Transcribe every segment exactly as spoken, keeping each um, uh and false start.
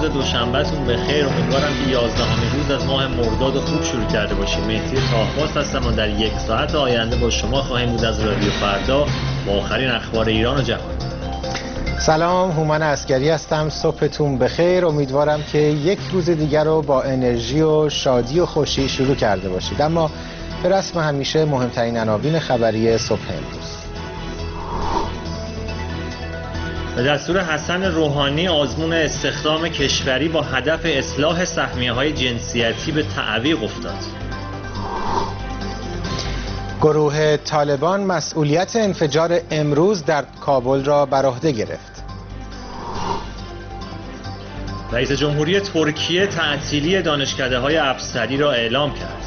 روز دوشنبهتون بخیر. امیدوارم که یازدهمین روز از ماه مرداد خوب شروع کرده باشیم. مهدی طاهباز هستم و در یک ساعت آینده با شما خواهیم بود از رادیو فردا با آخرین اخبار ایران و جهان. سلام، هومن عسکری هستم. صبحتون بخیر. امیدوارم که یک روز دیگر رو با انرژی و شادی و خوشی شروع کرده باشید. اما به رسم همیشه مهمترین عناوین خبری صبح امروز. به دستور حسن روحانی آزمون استخدام کشوری با هدف اصلاح سهمیه‌های جنسیتی به تعویق افتاد. گروه طالبان مسئولیت انفجار امروز در کابل را بر عهده گرفت. رئیس جمهوری ترکیه تعطیلی دانشکده‌های افسری را اعلام کرد.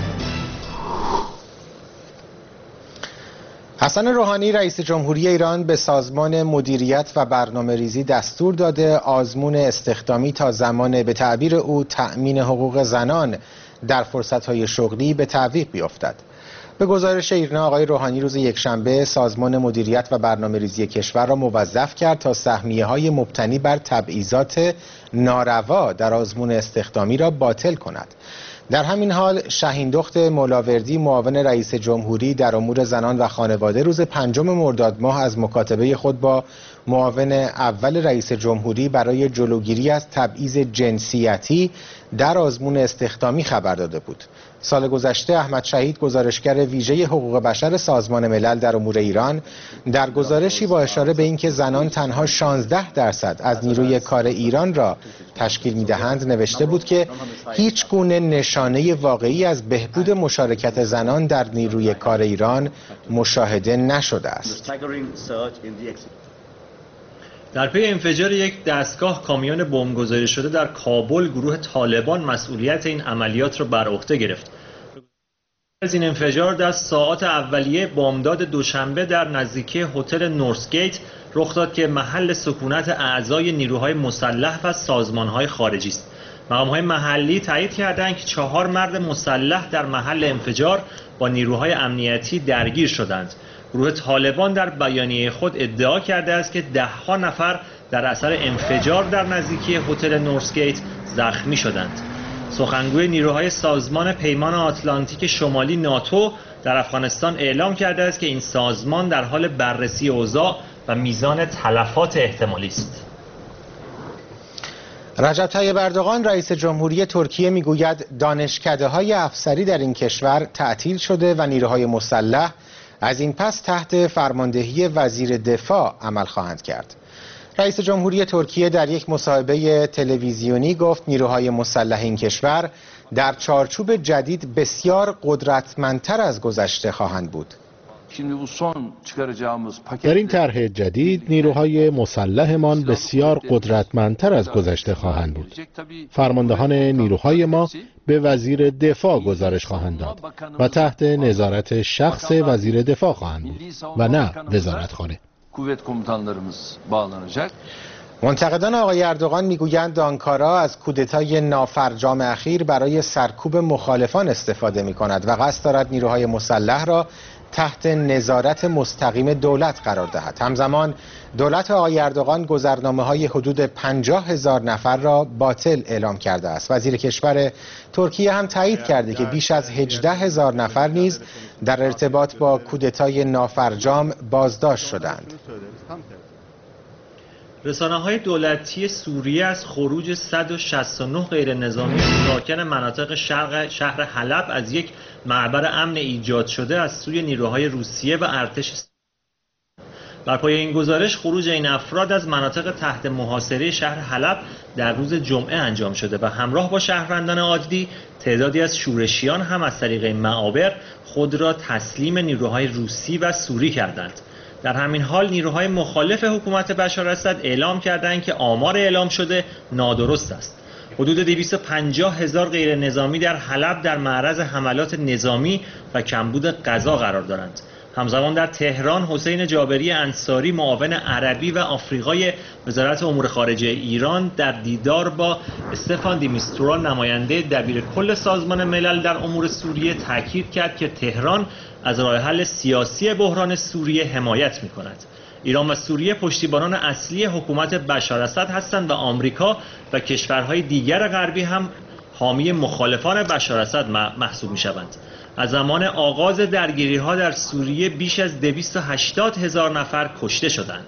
حسن روحانی رئیس جمهوری ایران به سازمان مدیریت و برنامه‌ریزی دستور داده آزمون استخدامی تا زمان به تعبیر او تأمین حقوق زنان در فرصت‌های شغلی به تعویق بیفتد. به گزارش ایرنا آقای روحانی روز یکشنبه سازمان مدیریت و برنامه‌ریزی کشور را موظف کرد تا سهمیه‌های مبتنی بر تبعیضات ناروا در آزمون استخدامی را باطل کند. در همین حال شهیندخت مولاوردی معاون رئیس جمهوری در امور زنان و خانواده روز پنجم مرداد ماه از مکاتبه خود با معاون اول رئیس جمهوری برای جلوگیری از تبعیض جنسیتی در آزمون استخدامی خبر داده بود. سال گذشته احمد شهید گزارشگر ویژه حقوق بشر سازمان ملل در امور ایران در گزارشی با اشاره به اینکه زنان تنها شانزده درصد از نیروی کار ایران را تشکیل می‌دهند نوشته بود که هیچ گونه نشانه واقعی از بهبود مشارکت زنان در نیروی کار ایران مشاهده نشده است. در پی انفجار یک دستگاه کامیون بمبگذاری شده در کابل گروه طالبان مسئولیت این عملیات را بر عهده گرفت. از این انفجار در ساعات اولیه بامداد دوشنبه در نزدیکی هتل نورسگیت رخ داد که محل سکونت اعضای نیروهای مسلح و سازمانهای خارجی است. مقام‌های محلی تایید کردند که چهار مرد مسلح در محل انفجار با نیروهای امنیتی درگیر شدند. گروه طالبان در بیانیه خود ادعا کرده است که ده ها نفر در اثر انفجار در نزدیکی هتل نورسگیت زخمی شدند. سخنگوی نیروهای سازمان پیمان آتلانتیک شمالی ناتو در افغانستان اعلام کرده است که این سازمان در حال بررسی اوضاع و میزان تلفات احتمالی است. رجب طیب اردوغان رئیس جمهوری ترکیه میگوید دانشکده‌های افسری در این کشور تعطیل شده و نیروهای مسلح از این پس تحت فرماندهی وزیر دفاع عمل خواهند کرد. رئیس جمهوری ترکیه در یک مصاحبه تلویزیونی گفت نیروهای مسلح این کشور در چارچوب جدید بسیار قدرتمندتر از گذشته خواهند بود. در این طرح جدید نیروهای مسلحمان بسیار قدرتمندتر از گذشته خواهند بود. فرماندهان نیروهای ما به وزیر دفاع گزارش خواهند داد و تحت نظارت شخص وزیر دفاع خواهند بود و نه وزارتخانه. منتقدان آقای اردوغان میگویند آنکارا از کودتای نافرجام اخیر برای سرکوب مخالفان استفاده می کند و قصد دارد نیروهای مسلح را تحت نظارت مستقیم دولت قرار دهد. همزمان دولت آقای اردوغان گذرنامه‌های حدود پنجاه هزار نفر را باطل اعلام کرده است. وزیر کشور ترکیه هم تایید کرده که بیش از هجده هزار نفر نیز در ارتباط با کودتای نافرجام بازداشت شدند. رسانه‌های دولتی سوریه از خروج صد و شصت و نه غیر نظامی ساکن مناطق شرق شهر حلب از یک معبر امن ایجاد شده از سوی نیروهای روسیه و ارتش. بر پایه این گزارش خروج این افراد از مناطق تحت محاصره شهر حلب در روز جمعه انجام شده و همراه با شهروندان عادی تعدادی از شورشیان هم از طریق معابر خود را تسلیم نیروهای روسی و سوری کردند. در همین حال نیروهای مخالف حکومت بشار اسد اعلام کردند که آمار اعلام شده نادرست است. حدود دویست و پنجاه هزار غیر نظامی در حلب در معرض حملات نظامی و کمبود غذا قرار دارند. همزمان در تهران حسین جابری انصاری معاون عربی و آفریقای وزارت امور خارجه ایران در دیدار با استفان دیمیستورا نماینده دبیر کل سازمان ملل در امور سوریه تاکید کرد که تهران از راه حل سیاسی بحران سوریه حمایت می‌کند. ایران و سوریه پشتیبانان اصلی حکومت بشار اسد هستند و آمریکا و کشورهای دیگر غربی هم حامی مخالفان بشار اسد محسوب می‌شوند. از زمان آغاز درگیری‌ها در سوریه بیش از دویست و هشتاد هزار نفر کشته شدند.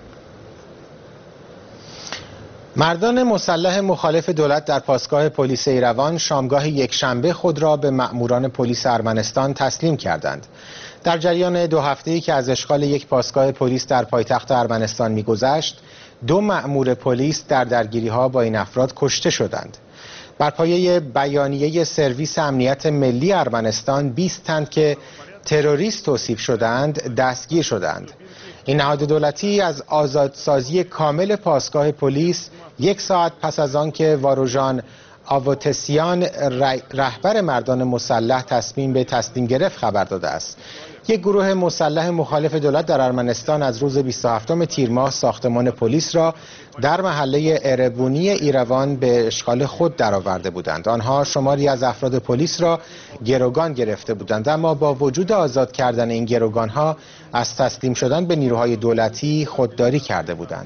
مردان مسلح مخالف دولت در پاسگاه پلیس ایروان شامگاه یکشنبه خود را به مأموران پلیس ارمنستان تسلیم کردند. در جریان دو هفته‌ای که از اشغال یک پاسگاه پلیس در پایتخت ارمنستان می‌گذشت، دو مأمور پلیس در درگیری‌ها با این افراد کشته شدند. بر پایه بیانیه سرویس امنیت ملی ارمنستان، بیست تن که تروریست توصیف شدند دستگیر شدند. این نهاد دولتی از آزادسازی کامل پاسگاه پلیس یک ساعت پس از آن که واروژان آووتسیان رهبر مردان مسلح تصمیم به تسلیم گرفت خبر داده است. یک گروه مسلح مخالف دولت در ارمنستان از روز بیست و هفتم تیر ماه ساختمان پلیس را در محله اربونی ایروان به اشغال خود درآورده بودند. آنها شماری از افراد پلیس را گروگان گرفته بودند، اما با وجود آزاد کردن این گروگانها از تسلیم شدن به نیروهای دولتی خودداری کرده بودند.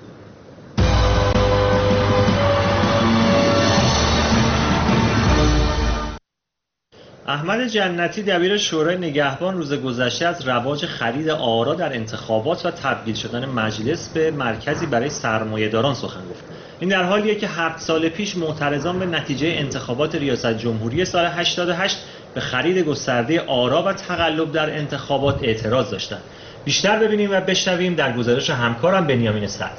احمد جنتی دبیر شورای نگهبان روز گذشته از رواج خرید آرا در انتخابات و تبدیل شدن مجلس به مرکزی برای سرمایه‌داران سخن گفت. این در حالیه که هفت سال پیش معترضان به نتیجه انتخابات ریاست جمهوری سال هشتاد و هشت به خرید گسترده آرا و تقلب در انتخابات اعتراض داشتند. بیشتر ببینیم و بشنویم در گزارش همکارم بنیامین صدر.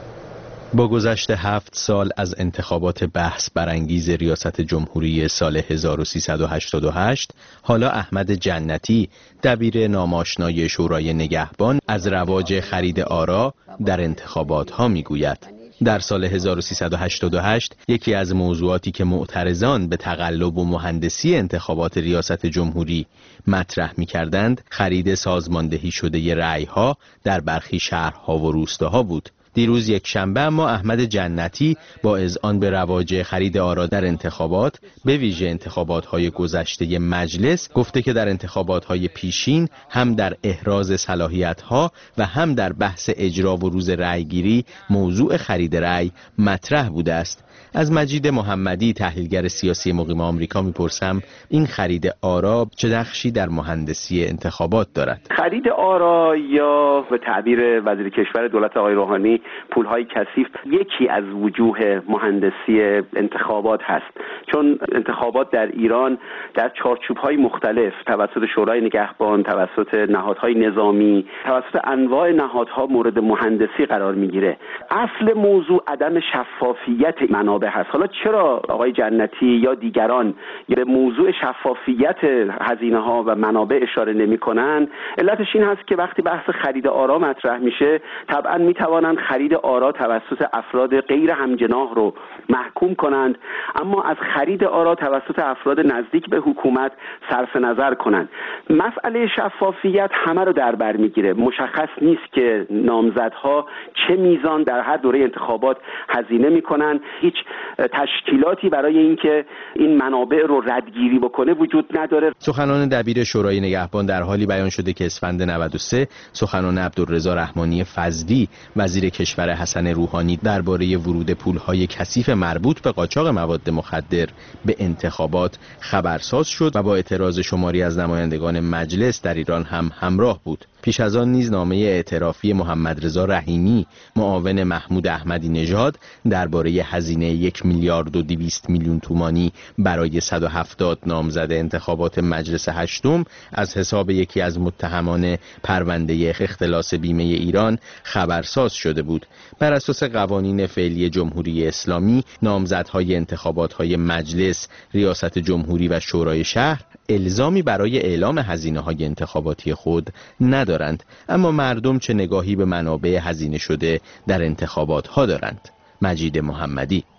با گذشت هفت سال از انتخابات بحث برانگیز ریاست جمهوری سال هزار و سیصد و هشتاد و هشت، حالا احمد جنتی دبیر ناماشنای شورای نگهبان از رواج خرید آرا در انتخابات ها میگوید. در سال هزار و سیصد و هشتاد و هشت یکی از موضوعاتی که معترضان به تقلب و مهندسی انتخابات ریاست جمهوری مطرح می‌کردند، خرید سازماندهی شده رأی‌ها در برخی شهرها و روستاها بود. دیروز یک شنبه اما احمد جنتی با اذعان به رواج خرید آرا در انتخابات، به ویژه انتخابات‌های گذشته مجلس، گفته که در انتخابات‌های پیشین هم در احراز صلاحیت‌ها و هم در بحث اجرا و روز رأیگیری موضوع خرید رأی مطرح بوده است. از مجید محمدی تحلیلگر سیاسی مقیم آمریکا میپرسم این خرید آرا چه نقشی در مهندسی انتخابات دارد؟ خرید آرا یا به تعبیر وزیر کشور دولت آقای روحانی پولهای کثیف یکی از وجوه مهندسی انتخابات هست، چون انتخابات در ایران در چارچوب‌های مختلف توسط شورای نگهبان، توسط نهادهای نظامی، توسط انواع نهادها مورد مهندسی قرار میگیره. اصل موضوع عدم شفافیت منابع هست. حالا چرا آقای جنتی یا دیگران به موضوع شفافیت هزینه‌ها و منابع اشاره نمی‌کنن؟ علتش این هست که وقتی بحث خرید آرا مطرح میشه، طبعاً میتوانند خرید آرا توسط افراد غیر همجناح رو محکوم کنند، اما از خرید آرا توسط افراد نزدیک به حکومت صرف نظر کنند. مسئله شفافیت همه رو در بر میگیره. مشخص نیست که نامزدها چه میزان در هر دوره انتخابات هزینه میکنن. هیچ تشکیلاتی برای اینکه این منابع رو ردگیری بکنه وجود نداره. سخنان دبیر شورای نگهبان در حالی بیان شده که اسفند نود و سه سخنان عبدالرضا رحمانی فضلی وزیر کشور حسن روحانی درباره ورود پولهای کثیف مربوط به قاچاق مواد مخدر به انتخابات خبرساز شد و با اعتراض شماری از نمایندگان مجلس در ایران هم همراه بود. پیش از آن نیز نامه اعترافی محمد رضا رحیمی معاون محمود احمدی نژاد درباره هزینه یک میلیارد و دویست میلیون تومانی برای صد و هفتاد نامزد انتخابات مجلس هشتم از حساب یکی از متهمان پرونده اختلاس بیمه ایران خبرساز شده بود. بر اساس قوانین فعلی جمهوری اسلامی، نامزدهای انتخابات‌های مجلس، ریاست جمهوری و شورای شهر الزامی برای اعلام هزینه‌های انتخاباتی خود ندارند، اما مردم چه نگاهی به منابع هزینه شده در انتخابات ها دارند؟ مجید محمدی.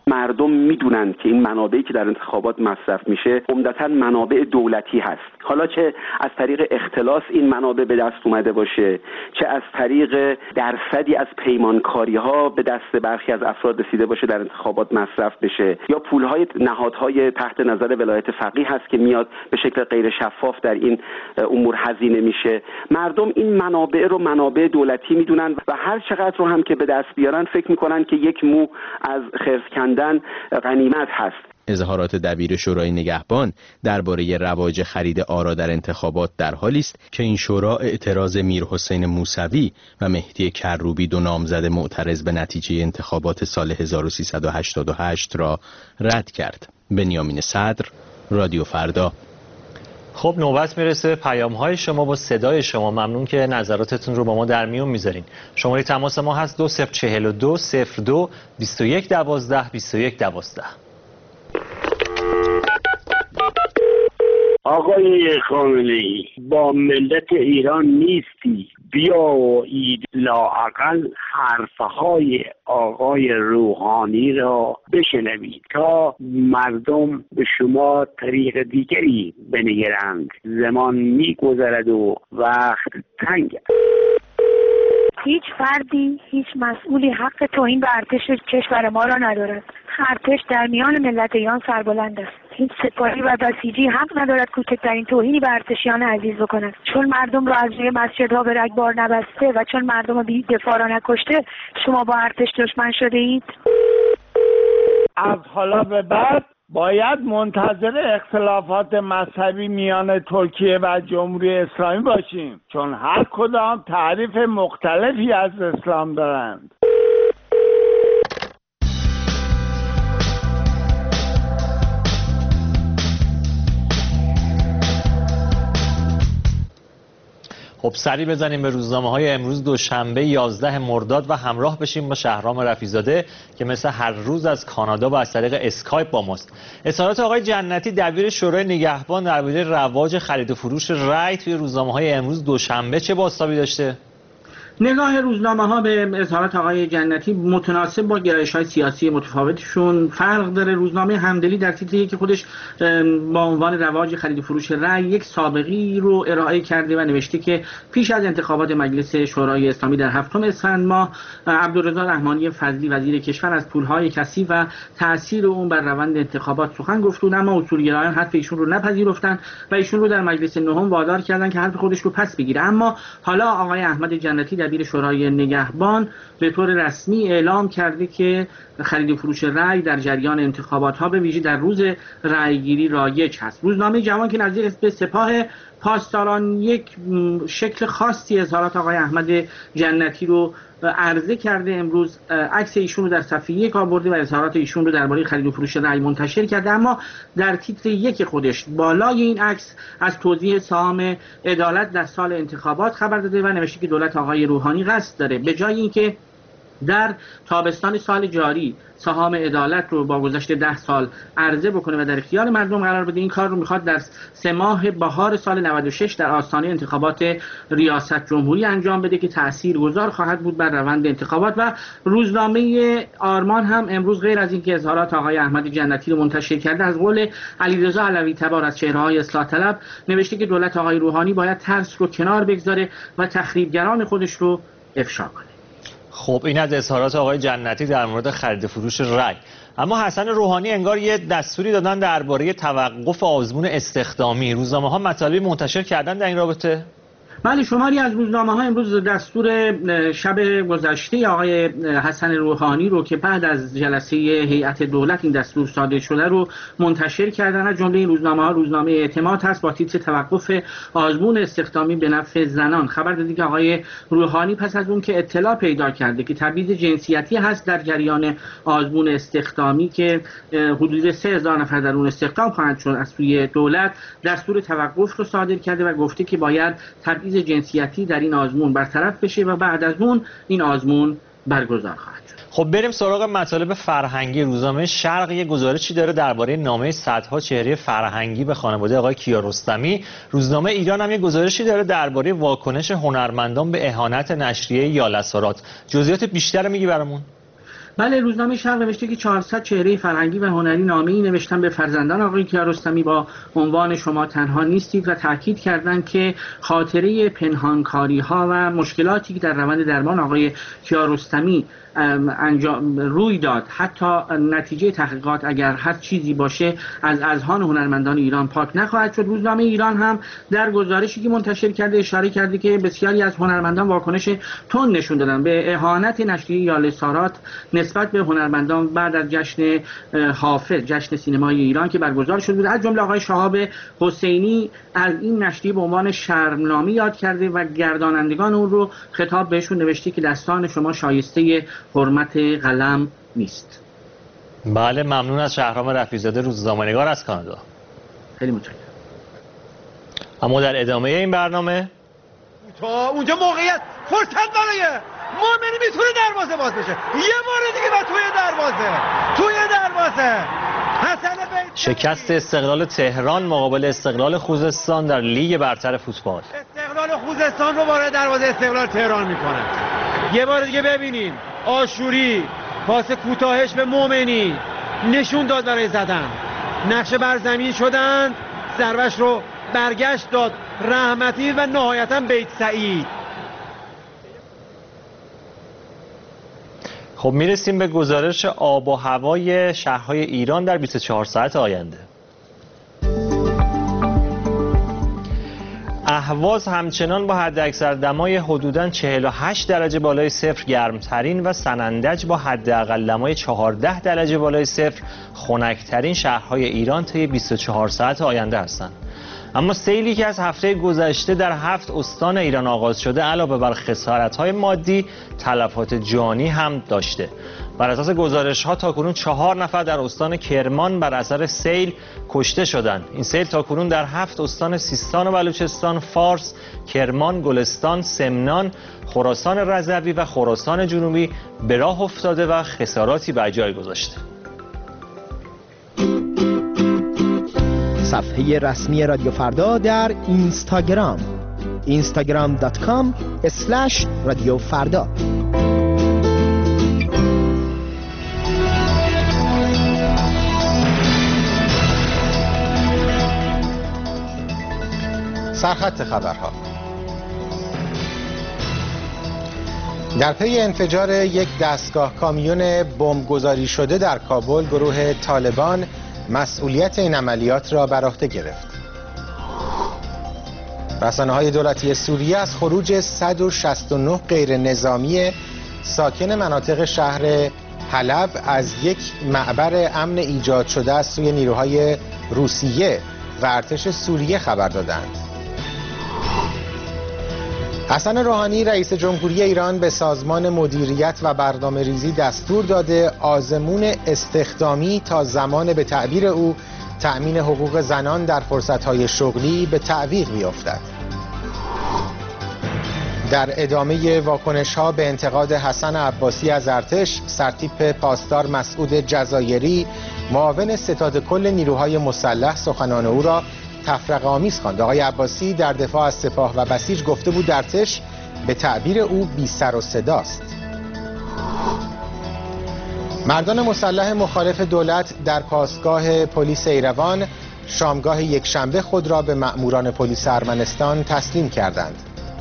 مردم میدونن که این منابعی که در انتخابات مصرف میشه عمدتاً منابع دولتی هست، حالا چه از طریق اختلاس این منابع به دست اومده باشه، چه از طریق درصدی از پیمانکاری ها به دست برخی از افراد رسیده باشه در انتخابات مصرف بشه، یا پولهای نهادهای تحت نظر ولایت فقیه هست که میاد به شکل غیر شفاف در این امور هزینه میشه. مردم این منابع رو منابع دولتی میدونن و هر چقدر رو هم که به دست بیارن فکر میکنن که یک مو از خرس کندن غنیمت هست. اظهارات دبیر شورای نگهبان درباره رواج خرید آرا در انتخابات در حالی است که این شورا اعتراض میرحسین موسوی و مهدی کروبی، دو نامزد معترض به نتیجه انتخابات سال هزار و سیصد و هشتاد و هشت را رد کرد. بنیامین صدر، رادیو فردا. خب نوبت میرسه پیام های شما با صدای شما. ممنون که نظراتتون رو با ما در میون میذارین. شماره تماس ما هست دو صفر چهل و دو صفر دو بیست و یک دوازده بیست و یک دوازده. آقای خامنه‌ای، با ملت ایران نیستی؟ بیایید لااقل حرفهای آقای روحانی را بشنوید تا مردم به شما طریق دیگری بنگرند. زمان میگذرد و وقت تنگ است. هیچ فردی، هیچ مسئولی حق توهین به ارتش کشور ما را ندارد. ارتش در میان ملت ایران سربلند است. هیچ سپاهی و بسیجی حق ندارد کوچکترین توهینی به ارتشیان عزیز بکند. چون مردم را از روی مسجدها به رگبار نبسته و چون مردم را بی دفاع را نکشته، شما با ارتش دشمن شده اید. از حالا به بعد باید منتظر اختلافات مذهبی میان ترکیه و جمهوری اسلامی باشیم، چون هر کدام تعریف مختلفی از اسلام دارند. خب سری بزنیم به روزنامه های امروز دوشنبه یازده مرداد و همراه بشیم با شهرام رفیع‌زاده که مثل هر روز از کانادا و از طریق اسکایپ با ماست. اظهارات آقای جنتی دبیر شورای نگهبان درباره رواج خرید و فروش رای توی روزنامه های امروز دوشنبه چه بازتابی داشته؟ نگاه روزنامه ها به اظهارات آقای جنتی متناسب با گرایش های سیاسی متفاوتشون فرق داره. روزنامه همدلی در تیتری که خودش با عنوان رواج خرید و فروش رأی یک سابقی رو ارائه کرده و نوشته که پیش از انتخابات مجلس شورای اسلامی در هفتم اسفند ماه عبدالرضا رحمانی فضلی وزیر کشور از پولهای کثیف و تاثیر اون بر روند انتخابات سخن گفتند، اما اصولگرایان حرف ایشون رو نپذیرفتن و ایشون رو در مجلس نهم وادار کردن که حرف خودش رو پس بگیره. اما حالا آقای احمد جنتی دبیر شورای نگهبان به طور رسمی اعلام کرده که خرید و فروش رأی در جریان انتخابات ها به ویژه در روز رأیگیری رایج هست. روزنامه جوان که نزدیک به سپاه پاسداران یک شکل خاصی اظهارات آقای احمد جنتی رو عرضه کرده، امروز عکس ایشون رو در صفحه یک آورده و اظهارات ایشون رو درباره خرید و فروش رأی منتشر کرده، اما در تیتر یک خودش بالای این عکس از توزیع سهام عدالت در سال انتخابات خبر داده و نوشته که دولت آقای روحانی قصد داره به جای اینکه در تابستان سال جاری سهام عدالت رو با گذشت ده سال عرضه بکنه و در اختیار مردم قرار بده، این کار رو میخواد در سه ماه بهار سال نود و شش در آستانه انتخابات ریاست جمهوری انجام بده که تاثیرگذار خواهد بود بر روند انتخابات. و روزنامه آرمان هم امروز غیر از اینکه اظهارات آقای احمد جنتی رو منتشر کرده، از قول علیرضا علوی تبار از چهره‌های اصلاح طلب نوشته که دولت آقای روحانی باید ترس رو کنار بگذاره و تخریبگران خودش رو افشا کنه. خب این از اظهارات آقای جنتی در مورد خرید فروش رای. اما حسن روحانی انگار یه دستوری دادن درباره توقف آزمون استخدامی. روزنامه ها مطالبی منتشر کردن در این رابطه؟ بله، شماری از روزنامه ها امروز دستور شب گذشته آقای حسن روحانی رو که بعد از جلسه هیئت دولت این دستور صادر شده رو منتشر کردن. از جمله این روزنامه ها روزنامه اعتماد هست با تیتر توقف آزمون استخدامی به نفع زنان خبر داده که آقای روحانی پس از اون که اطلاع پیدا کرده که تبعیض جنسیتی هست در جریان آزمون استخدامی که حدود سه هزار نفر در اون استخدام خواهند شد از سوی دولت، دستور توقف رو صادر کرده و گفته که باید تبعیض جنسیتی در این آزمون برطرف بشه و بعد از اون این آزمون برگزار خواهد شد. خب بریم سراغ مطالب فرهنگی. روزنامه شرق یه گزارشی داره درباره نامه صدها چهره فرهنگی به خانواده آقای کیارستمی. روزنامه ایران هم یه گزارشی داره درباره واکنش هنرمندان به اهانت نشریه یالسارات. جزئیات بیشتر میگی برامون؟ بله، روزنامه شرق نوشته که چهارصد چهره فرهنگی و هنری نامه‌ای نوشتن به فرزندان آقای کیارستمی با عنوان شما تنها نیستید و تاکید کردند که خاطره پنهانکاری‌ها و مشکلاتی که در روند درمان آقای کیارستمی انجام روی داد، حتی نتیجه تحقیقات اگر هر چیزی باشه از اذهان هنرمندان ایران پاک نخواهد شد. روزنامه ایران هم در گزارشی که منتشر کرده اشاره کرده که بسیاری از هنرمندان واکنش تند نشون دادن به اهانت نشریه یاله سارات نسبت به هنرمندان بعد از جشن حافظ، جشن سینمای ایران که برگزار شده بود. از جمله آقای شهاب حسینی از این نشریه به عنوان شرمنامی یاد کرده و گردانندگان اون رو خطاب بهشون نوشته که دستان شما شایسته حرمت قلم نیست. بله، ممنون از شهرام رفیع‌زاده، روزنامه‌نگار از کانادا. خیلی متشکرم. اما در ادامه این برنامه تا اونجا موقعیت فرصت برای مومنی میتونه دروازه باز بشه، یه بار دیگه و توی دروازه توی دروازه حسن بیت. شکست استقلال تهران مقابل استقلال خوزستان در لیگ برتر فوتبال. استقلال خوزستان رو وارد دروازه استقلال تهران میکنه. یه بار دیگه ببینیم آشوری پاس کوتاهش به مومنی نشون داد برای زدن، نقشه بر زمین شدن، ضربش رو برگشت داد رحمتی و نهایتا بیت سعید. خب میرسیم به گزارش آب و هوای شهرهای ایران در بیست و چهار ساعت آینده. اهواز همچنان با حداکثر دمای حدوداً چهل و هشت درجه بالای صفر گرمترین و سنندج با حداقل دمای چهارده درجه بالای صفر خنکترین شهرهای ایران طی بیست و چهار ساعت آینده هستند. اما سیلی که از هفته گذشته در هفت استان ایران آغاز شده علاوه بر خسارت‌های مادی تلفات جانی هم داشته. بر اساس گزارش‌ها تاکنون چهار نفر در استان کرمان بر اثر سیل کشته شدند. این سیل تاکنون در هفت استان سیستان و بلوچستان، فارس، کرمان، گلستان، سمنان، خراسان رضوی و خراسان جنوبی به راه افتاده و خساراتی بر جای گذاشته. صفحه رسمی رادیو فردا در اینستاگرام اینستاگرام دات کام اسلش رادیو فردا. سرخط خبرها. در پی انفجار یک دستگاه کامیون بمبگذاری شده در کابل، گروه طالبان مسئولیت این عملیات را بر عهده گرفت. رسانه‌های دولتی سوریه از خروج صد و شصت و نه غیر نظامی ساکن مناطق شهر حلب از یک معبر امن ایجاد شده از سوی نیروهای روسیه و ارتش سوریه خبر دادند. حسن روحانی رئیس جمهوری ایران به سازمان مدیریت و برنامه‌ریزی دستور داده آزمون استخدامی تا زمان به تعبیر او تأمین حقوق زنان در فرصت‌های شغلی به تعویق بیفتد. در ادامه واکنش‌ها به انتقاد حسن عباسی از ارتش، سرتیپ پاسدار مسعود جزایری معاون ستاد کل نیروهای مسلح سخنان او را تفرقه آمیز خواند. آقای عباسی در دفاع از سپاه و بسیج گفته بود ارتش به تعبیر او بی سر و صداست. مردان مسلح مخالف دولت در پاسگاه پلیس ایروان شامگاه یکشنبه خود را به مأموران پلیس ارمنستان تسلیم کردند.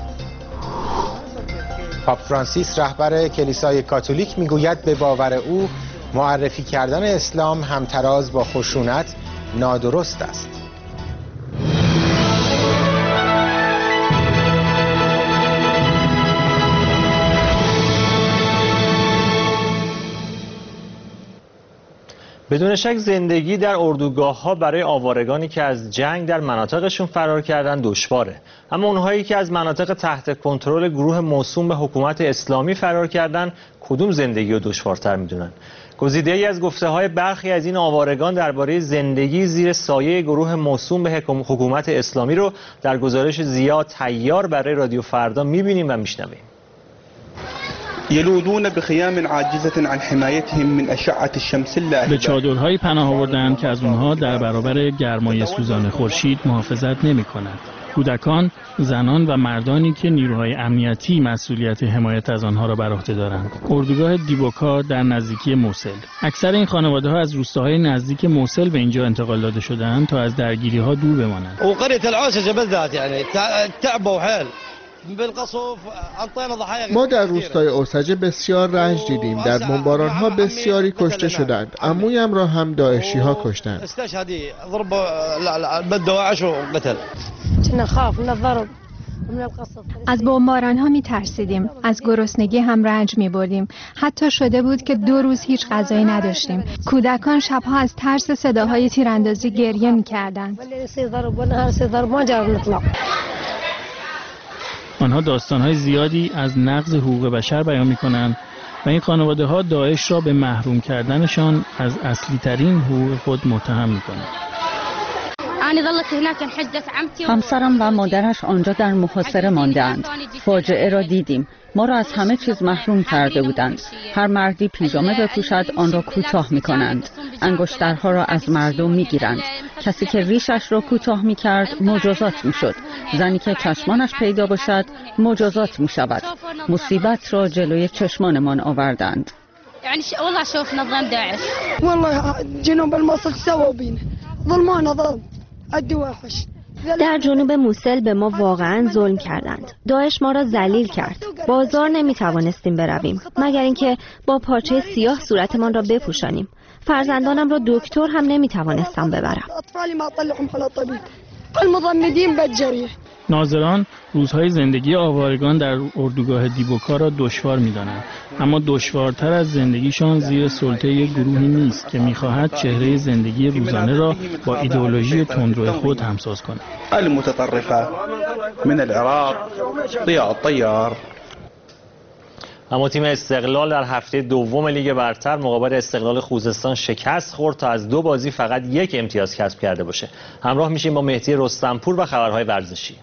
پاپ فرانسیس رهبر کلیسای کاتولیک میگوید به باور او معرفی کردن اسلام همتراز با خشونت نادرست است. بدون شک زندگی در اردوگاه‌ها برای آوارگانی که از جنگ در مناطقشون فرار کردن دشواره، اما اونهایی که از مناطق تحت کنترل گروه موسوم به حکومت اسلامی فرار کردن کدوم زندگی رو دشوارتر میدونن؟ گزیده‌ای از گفته‌های برخی از این آوارگان درباره زندگی زیر سایه گروه موسوم به حکومت اسلامی رو در گزارش ضیا طیار برای رادیو فردا می‌بینیم و می‌شنویم. یلودون بخیام عاجزة عن حمایتهم من اشعة الشمس الله. به چادرهای پناه آوردند که از اونها در برابر گرمای سوزان خورشید محافظت نمی‌کنند. کودکان، زنان و مردانی که نیروهای امنیتی مسئولیت حمایت از آنها را بر عهده دارند. اردوگاه دیبوکا در نزدیکی موصل. اکثر این خانواده‌ها از روستاهای نزدیک موصل به اینجا انتقال داده شده‌اند تا از درگیری‌ها دور بمانند. وقرية العوسجة بالذات يعني تعبوا حيل. ما در روستای اوسجه بسیار رنج دیدیم. در بمباران‌ها بسیاری کشته شدند. عمویم را هم داعشی ها کشتند. از بمباران ها می ترسیدیم، از گرسنگی هم رنج می بردیم. حتی شده بود که دو روز هیچ غذایی نداشتیم. کودکان شبها از ترس صداهای تیراندازی گریه می کردند. آنها داستان‌های زیادی از نقض حقوق بشر بیان می‌کنند و این خانواده‌ها داعش را به محروم کردنشان از اصلی ترین حقوق خود متهم می‌کنند. همسرم و مادرش آنجا در محاصره مانده‌اند. فاجعه را دیدیم. ما را از همه چیز محروم کرده بودند. هر مردی پیژامه بپوشد آن را کوتاه می‌کنند. انگشترها را از مردم می‌گیرند. کسی که ریشش را کوتاه می‌کرد مجازات می‌شد. زنی که چشمانش پیدا باشد مجازات می‌شود. مصیبت را جلوی چشمانمان آوردند. يعني والله شوف نظام داعش والله جنوب الموصل سووا بينا ظلمونا ظلم الدواحش. در جنوب موصل به ما واقعا ظلم کردند. داعش ما را ذلیل کرد. بازار نمی توانستیم برویم مگر اینکه با پارچه سیاه صورتمان را بپوشانیم. فرزندانم را دکتر هم نمی توانستم ببرم. ناظران روزهای زندگی آوارگان در اردوگاه دیبوکا را دشوار می‌دانند، اما دشوارتر از زندگیشان زیر سلطه گروهی نیست که می‌خواهد چهره زندگی روزانه را با ایدئولوژی تندرو خود همساز کند. المتطرفه من العراق ضیاء الطیار. اما تیم استقلال در هفته دوم لیگ برتر مقابل استقلال خوزستان شکست خورد تا از دو بازی فقط یک امتیاز کسب کرده باشه. همراه میشیم با مهدی رستمپور و خبرهای ورزشی.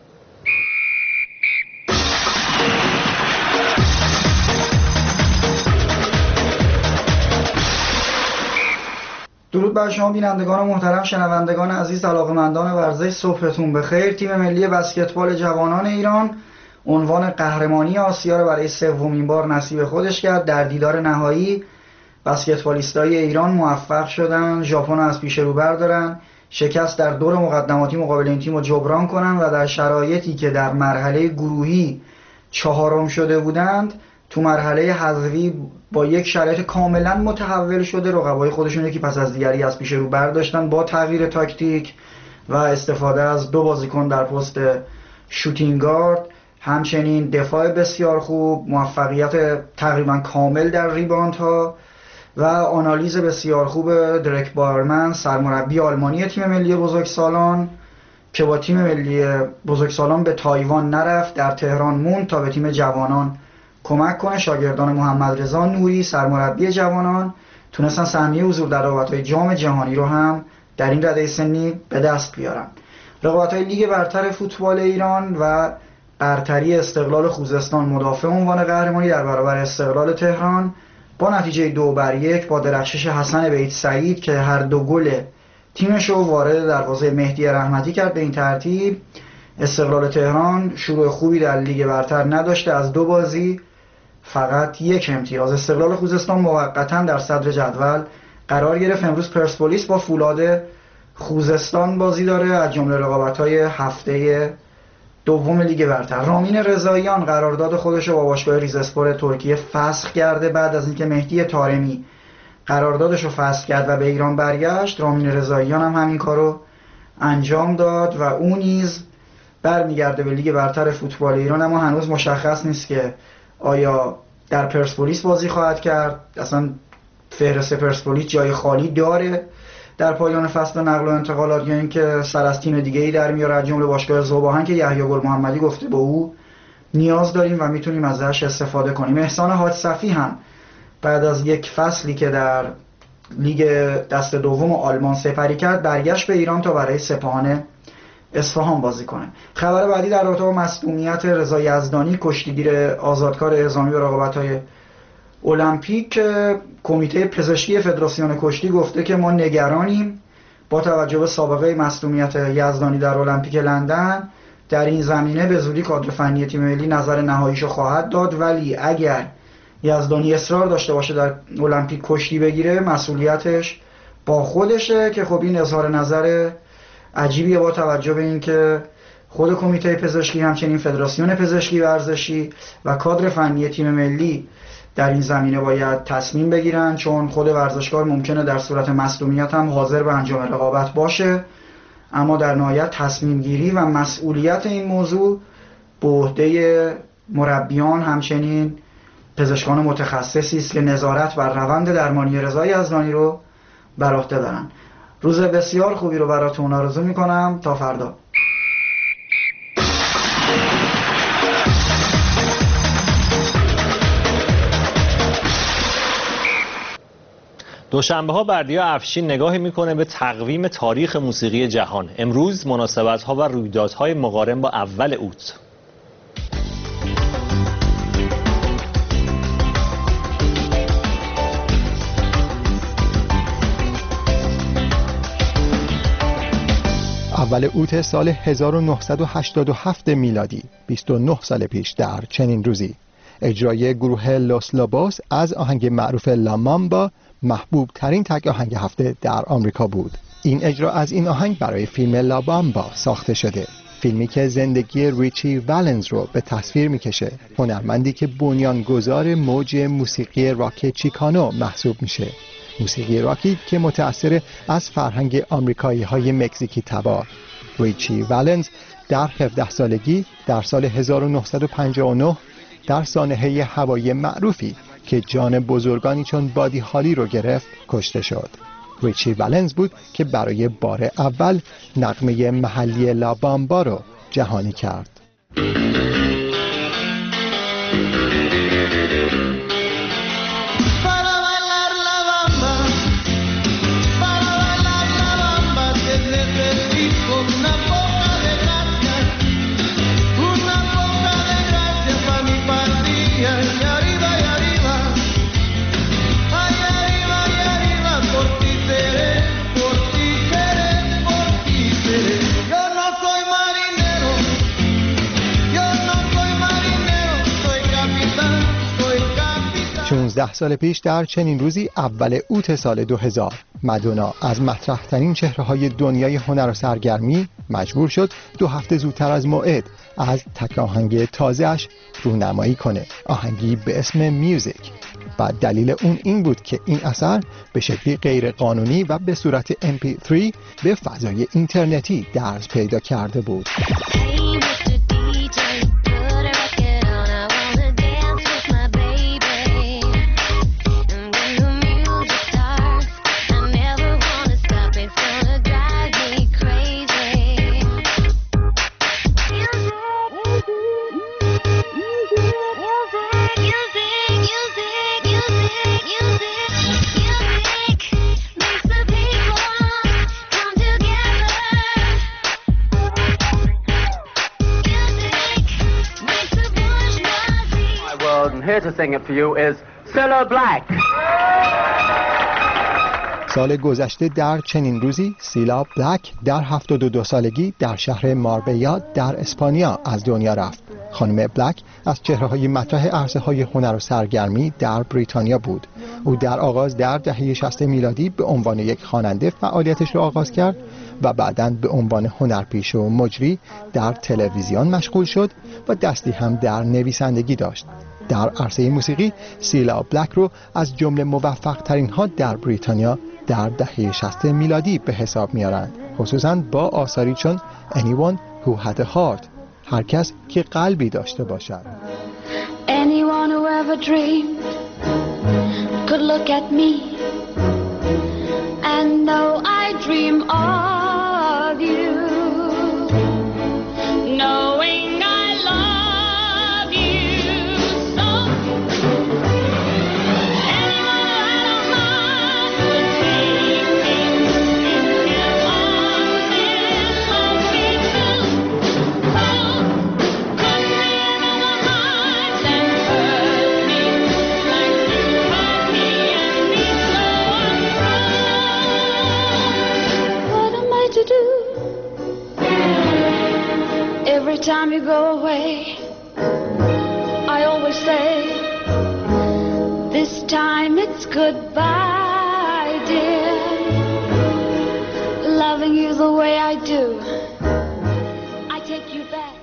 درود بر شما بینندگان محترم، شنوندگان عزیز، علاقه‌مندان ورزش، صبحتون بخیر. تیم ملی بسکتبال جوانان ایران عنوان قهرمانی آسیا را برای سومین بار نصیب خودش کرد. در دیدار نهایی بسکتبالیستای ایران موفق شدن ژاپن از پیش رو بردارن، شکست در دور مقدماتی مقابل این تیم رو جبران کنن و در شرایطی که در مرحله گروهی چهارم شده بودند تو مرحله حذفی با یک شرایط کاملا متحول شده رقبای خودشون یکی پس از دیگری از پیش رو برداشتن با تغییر تاکتیک و استفاده از دو بازیکن در پست شوتینگ گارد، همچنین دفاع بسیار خوب، موفقیت تقریبا کامل در ریباند ها و آنالیز بسیار خوب درک بارمن سرمربی آلمانی تیم ملی بزرگسالان که با تیم ملی بزرگسالان به تایوان نرفت، در تهران موند تا به تیم جوانان کمک کنه. شاگردان محمد رضا نوری سرمربی جوانان تونستن سهمیه حضور در رقابت‌های جام جهانی رو هم در این رده سنی به دست بیارن. رقابت‌های لیگ برتر فوتبال ایران و برتری استقلال خوزستان مدافع عنوان قهرمانی در برابر استقلال تهران با نتیجه دو بر یک با درخشش حسن بیت سعید که هر دو گل تیمش رو وارد دروازه مهدی رحمتی کرد. به این ترتیب استقلال تهران شروع خوبی در لیگ برتر نداشته، از دو بازی فقط یک امتیاز. استقلال خوزستان موقتا در صدر جدول قرار گرفت. امروز پرسپولیس با فولاد خوزستان بازی داره از جمله رقابت‌های هفته دوم لیگ برتر. رامین رضاییان قرارداد خودش رو با باشگاه ریزاسپور ترکیه فسخ کرده. بعد از اینکه مهدی طارمی قراردادش رو فسخ کرد و به ایران برگشت، رامین رضاییان هم همین کارو انجام داد و اون نیز برمیگرده به لیگ برتر فوتبال ایران. اما هنوز مشخص نیست که آیا در پرسپولیس بازی خواهد کرد، اصلا فهرست پرسپولیس جای خالی داره در پایان فصل نقل و انتقالات، یا اینکه سر از تیم دیگه ای در میاره از جمله باشگاه ذوباهن که یحیی گل محمدی گفته به او نیاز داریم و میتونیم ازش استفاده کنیم. احسان حاج صفی هم بعد از یک فصلی که در لیگ دست دوم آلمان سپری کرد برگشت به ایران تا برای سپاهان اصفهان بازی کنه. خبر بعدی در رابطه با مصدومیت رضا یزدانی کشتیگیر آزادکار اعزامی به رقابت‌های المپیک، کمیته پزشکی فدراسیون کشتی گفته که ما نگرانیم با توجه به سابقه مصدومیت یزدانی در المپیک لندن در این زمینه به زودی کادر فنی تیم ملی نظر نهاییشو خواهد داد، ولی اگر یزدانی اصرار داشته باشه در المپیک کشتی بگیره مسئولیتش با خودشه، که خب این اظهار نظر عجیبیه با توجه به اینکه خود کمیته پزشکی همچنین فدراسیون پزشکی ورزشی و کادر فنی تیم ملی در این زمینه باید تصمیم بگیرن، چون خود ورزشکار ممکنه در صورت مصدومیت هم حاضر به انجام رقابت باشه، اما در نهایت تصمیم گیری و مسئولیت این موضوع به عهده مربیان همچنین پزشکان متخصصی است که نظارت بر روند درمانی رضا یزدانی رو بر عهده دارن. روز بسیار خوبی رو براتون آرزو میکنم. تا فردا. دوشنبه ها بردیا افشین نگاهی میکنه به تقویم تاریخ موسیقی جهان. امروز مناسبت ها و رویدادهای مقارن با اول اوت. اول اوت سال هزار و نهصد و هشتاد و هفت میلادی، بیست و نه سال پیش در چنین روزی، اجرای گروه لوس لوبوس از آهنگ معروف لا مامبا محبوب ترین تک آهنگ هفته در آمریکا بود. این اجرا از این آهنگ برای فیلم لا بامبا ساخته شده، فیلمی که زندگی ریچی والنز رو به تصویر میکشه، هنرمندی که بنیانگذار موج موسیقی راک چیکانو محسوب میشه. موسیقی راکی که متأثر از فرهنگ آمریکایی های مکزیکی تبار. ریچی والنز در هفده سالگی در سال هزار و نهصد و پنجاه و نه در سانحه هوایی معروفی که جان بزرگانی چون بادی هالی رو گرفت کشته شد. ریچی والنز بود که برای بار اول نغمه محلی لا بامبا رو جهانی کرد. شانزده سال پیش در چنین روزی اول اوت سال دو هزار، مادونا از مطرح‌ترین چهره‌های دنیای هنر و سرگرمی مجبور شد دو هفته زودتر از موعد از تک آهنگ تازه‌اش رونمایی کنه، آهنگی به اسم میوزیک. و دلیل اون این بود که این اثر به شکلی غیر قانونی و به صورت ام پی سه به فضای اینترنتی درز پیدا کرده بود. Here to sing it for you is Cilla Black. سال گذشته در چنین روزی سیلا بلک در هفتاد و دو سالگی در شهر ماربیا در اسپانیا از دنیا رفت. خانم بلک از چهره‌های مطرح عرصه‌های هنر و سرگرمی در بریتانیا بود. او در آغاز در دهه شصت میلادی به عنوان یک خواننده فعالیتش را آغاز کرد و بعداً به عنوان هنرپیشه و مجری در تلویزیون مشغول شد و دستی هم در نویسندگی داشت. در عرصه موسیقی سیلا بلک رو از جمله موفق ترین ها در بریتانیا در دهه شصت میلادی به حساب میارند، خصوصاً با آثاری چون Anyone Who Had a Heart، هر کس که قلبی داشته باشد. Anyone who ever dreamed could look at me and know I dream of you, knowing I love you so. Anyone who had a heart would take me in their arms and love me too. Oh, come in on my heart and hurt me like you hurt me and me so untrue. What am time you go away, I always say, this time it's goodbye, dear. Loving you the way I do, I take you back.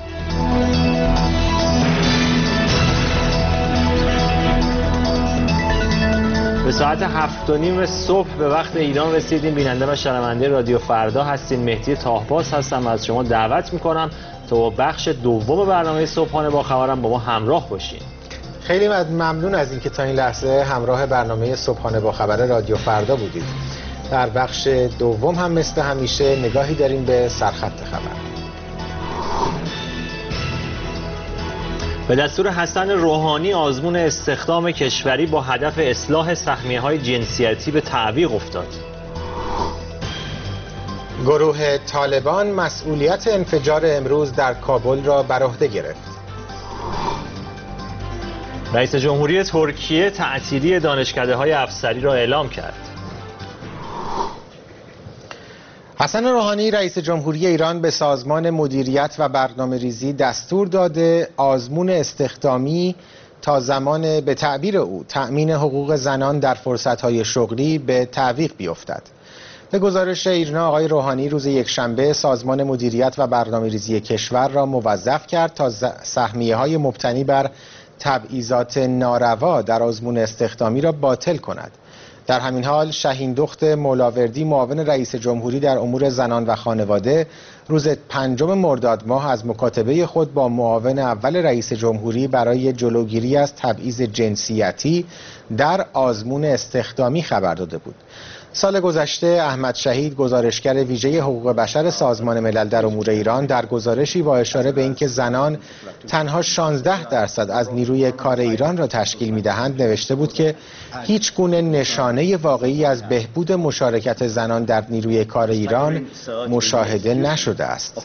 به ساعت هفت و نیم صبح به وقت ایران رسیدیم. بیننده و شنونده رادیو فردا هستین. مهدی تاهباز هستم و از شما دعوت میکنم تا با بخش دوم برنامه صبحانه با خبرم با ما همراه باشین. خیلی ممنون از اینکه تا این لحظه همراه برنامه صبحانه با خبر رادیو فردا بودید. در بخش دوم هم مثل همیشه نگاهی داریم به سرخط خبر. به دستور حسن روحانی آزمون استخدام کشوری با هدف اصلاح سهمیه‌های جنسیتی به تعویق افتاد. گروه طالبان مسئولیت انفجار امروز در کابل را بر عهده گرفت. رئیس جمهوری ترکیه تعطیلی دانشکده‌های افسری را اعلام کرد. حسن روحانی رئیس جمهوری ایران به سازمان مدیریت و برنامه‌ریزی دستور داده آزمون استخدامی تا زمان به تعبیر او تأمین حقوق زنان در فرصت‌های شغلی به تعویق بیفتد. به گزارش ایرنا آقای روحانی روز یکشنبه سازمان مدیریت و برنامه‌ریزی کشور را موظف کرد تا سهمیه‌های مبتنی بر تبعیضات ناروا در آزمون استخدامی را باطل کند. در همین حال شهین دخت مولاوردی معاون رئیس جمهوری در امور زنان و خانواده روز پنجم مرداد ماه از مکاتبه خود با معاون اول رئیس جمهوری برای جلوگیری از تبعیض جنسیتی در آزمون استخدامی خبر داده بود. سال گذشته احمد شهید گزارشگر ویژه حقوق بشر سازمان ملل در امور ایران در گزارشی با اشاره به اینکه زنان تنها شانزده درصد از نیروی کار ایران را تشکیل می‌دهند نوشته بود که هیچ گونه نشانه واقعی از بهبود مشارکت زنان در نیروی کار ایران مشاهده نشده است.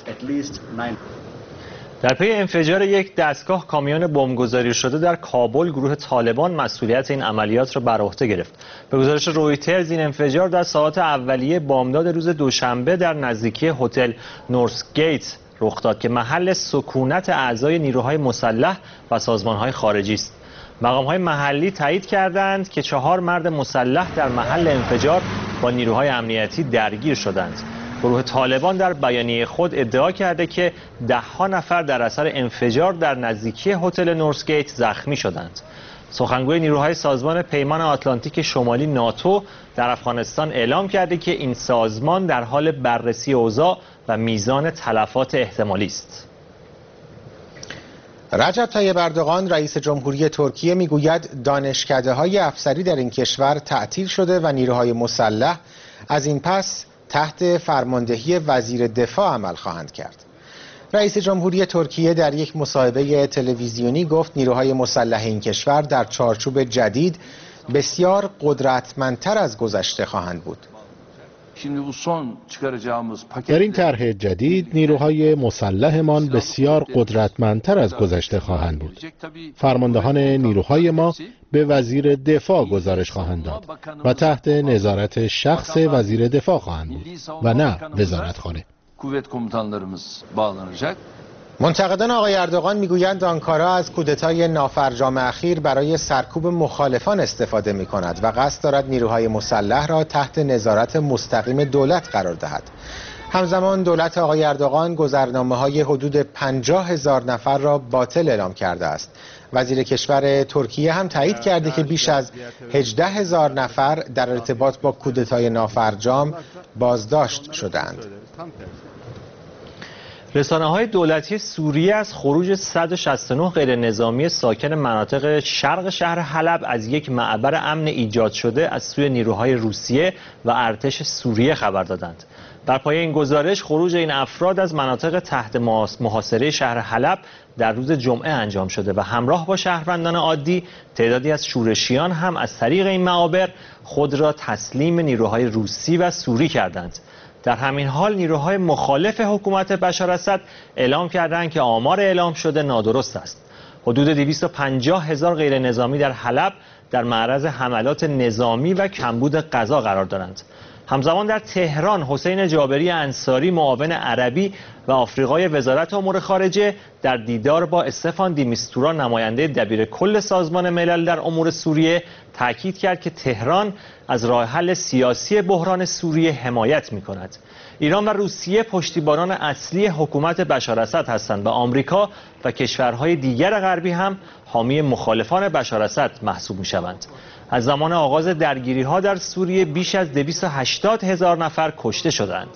در پی انفجار یک دستگاه کامیون بمبگذاری شده در کابل گروه طالبان مسئولیت این عملیات را بر عهده گرفت. به گزارش رویترز این انفجار در ساعات اولیه بامداد روز دوشنبه در نزدیکی هتل نورس گیت رخ داد که محل سکونت اعضای نیروهای مسلح و سازمانهای خارجی است. مقام‌های محلی تایید کردند که چهار مرد مسلح در محل انفجار با نیروهای امنیتی درگیر شدند. گروه طالبان در بیانیه خود ادعا کرده که ده ها نفر در اثر انفجار در نزدیکی هتل نورسگیت زخمی شدند. سخنگوی نیروهای سازمان پیمان آتلانتیک شمالی ناتو در افغانستان اعلام کرده که این سازمان در حال بررسی اوضاع و میزان تلفات احتمالی است. رجب طیب اردوغان رئیس جمهوری ترکیه میگوید دانشکده‌های افسری در این کشور تعطیل شده و نیروهای مسلح از این پس تحت فرماندهی وزیر دفاع عمل خواهند کرد. رئیس جمهوری ترکیه در یک مصاحبه تلویزیونی گفت نیروهای مسلح این کشور در چارچوب جدید بسیار قدرتمندتر از گذشته خواهند بود. در این طرح جدید نیروهای مسلحمان بسیار قدرتمندتر از گذشته خواهند بود. فرماندهان نیروهای ما به وزیر دفاع گزارش خواهند داد و تحت نظارت شخص وزیر دفاع خواهند بود و نه وزارتخانه. منتقدان آقای اردوغان میگویند آنکارا از کودتای نافرجام اخیر برای سرکوب مخالفان استفاده می کند و قصد دارد نیروهای مسلح را تحت نظارت مستقیم دولت قرار دهد. همزمان دولت آقای اردوغان گذرنامه‌های حدود پنجاه هزار نفر را باطل اعلام کرده است. وزیر کشور ترکیه هم تایید کرده که بیش از هجده هزار نفر در ارتباط با کودتای نافرجام بازداشت شدند. رسانه‌های دولتی سوریه از خروج صد و شصت و نه غیر نظامی ساکن مناطق شرق شهر حلب از یک معبر امن ایجاد شده از سوی نیروهای روسیه و ارتش سوریه خبر دادند. در پای این گزارش خروج این افراد از مناطق تحت محاصره شهر حلب در روز جمعه انجام شده و همراه با شهروندان عادی تعدادی از شورشیان هم از طریق این معابر خود را تسلیم نیروهای روسی و سوری کردند. در همین حال نیروهای مخالف حکومت بشار اسد اعلام کردند که آمار اعلام شده نادرست است. حدود دویست و پنجاه هزار غیر نظامی در حلب در معرض حملات نظامی و کمبود غذا قرار دارند. همزمان در تهران حسین جابری انصاری معاون عربی و آفریقای وزارت امور خارجه در دیدار با استفان دیمیستورا نماینده دبیر کل سازمان ملل در امور سوریه تاکید کرد که تهران از راه حل سیاسی بحران سوریه حمایت می‌کند. ایران و روسیه پشتیبانان اصلی حکومت بشار اسد هستند و آمریکا و کشورهای دیگر غربی هم حامی مخالفان بشار اسد محسوب می‌شوند. از زمان آغاز درگیری‌ها در سوریه بیش از دویست و هشتاد هزار نفر کشته شدند.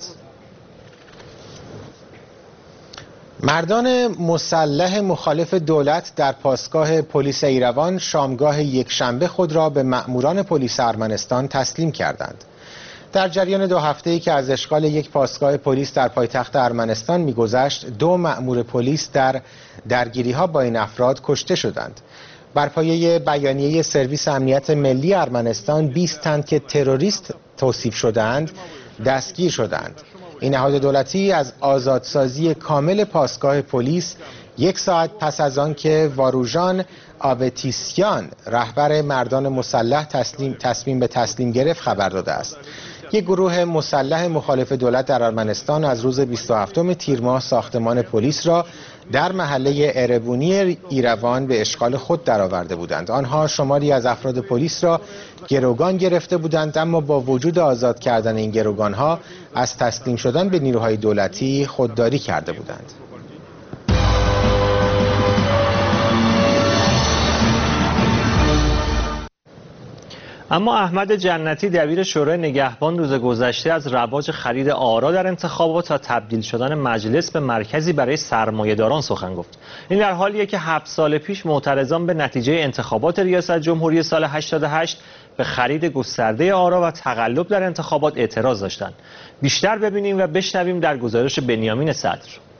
مردان مسلح مخالف دولت در پاسگاه پلیس ایروان شامگاه یکشنبه خود را به مأموران پلیس ارمنستان تسلیم کردند. در جریان دو هفته‌ای که از اشغال یک پاسگاه پلیس در پایتخت ارمنستان می‌گذشت، دو مأمور پلیس در درگیری‌ها با این افراد کشته شدند. بر پایه بیانیه سرویس امنیت ملی ارمنستان، بیست تن که تروریست توصیف شدند دستگیر شدند. این نهاد دولتی از آزادسازی کامل پاسگاه پلیس یک ساعت پس از آن که واروژان آوتیسیان رهبر مردان مسلح تسلیم تصمیم به تسلیم گرفت خبر داده است. یک گروه مسلح مخالف دولت در ارمنستان از روز بیست و هفتم تیر ماه ساختمان پلیس را در محله اربونی ایروان به اشغال خود درآورده بودند. آنها شماری از افراد پلیس را گروگان گرفته بودند، اما با وجود آزاد کردن این گروگانها از تسلیم شدن به نیروهای دولتی خودداری کرده بودند. اما احمد جنتی دبیر شورای نگهبان روز گذشته از رواج خرید آرا در انتخابات و تبدیل شدن مجلس به مرکزی برای سرمایه‌داران سخن گفت. این در حالیه که هفت سال پیش معترضان به نتیجه انتخابات ریاست جمهوری سال هشتاد و هشت به خرید گسترده آرا و تقلب در انتخابات اعتراض داشتند. بیشتر ببینیم و بشنویم در گزارش بنیامین صدر.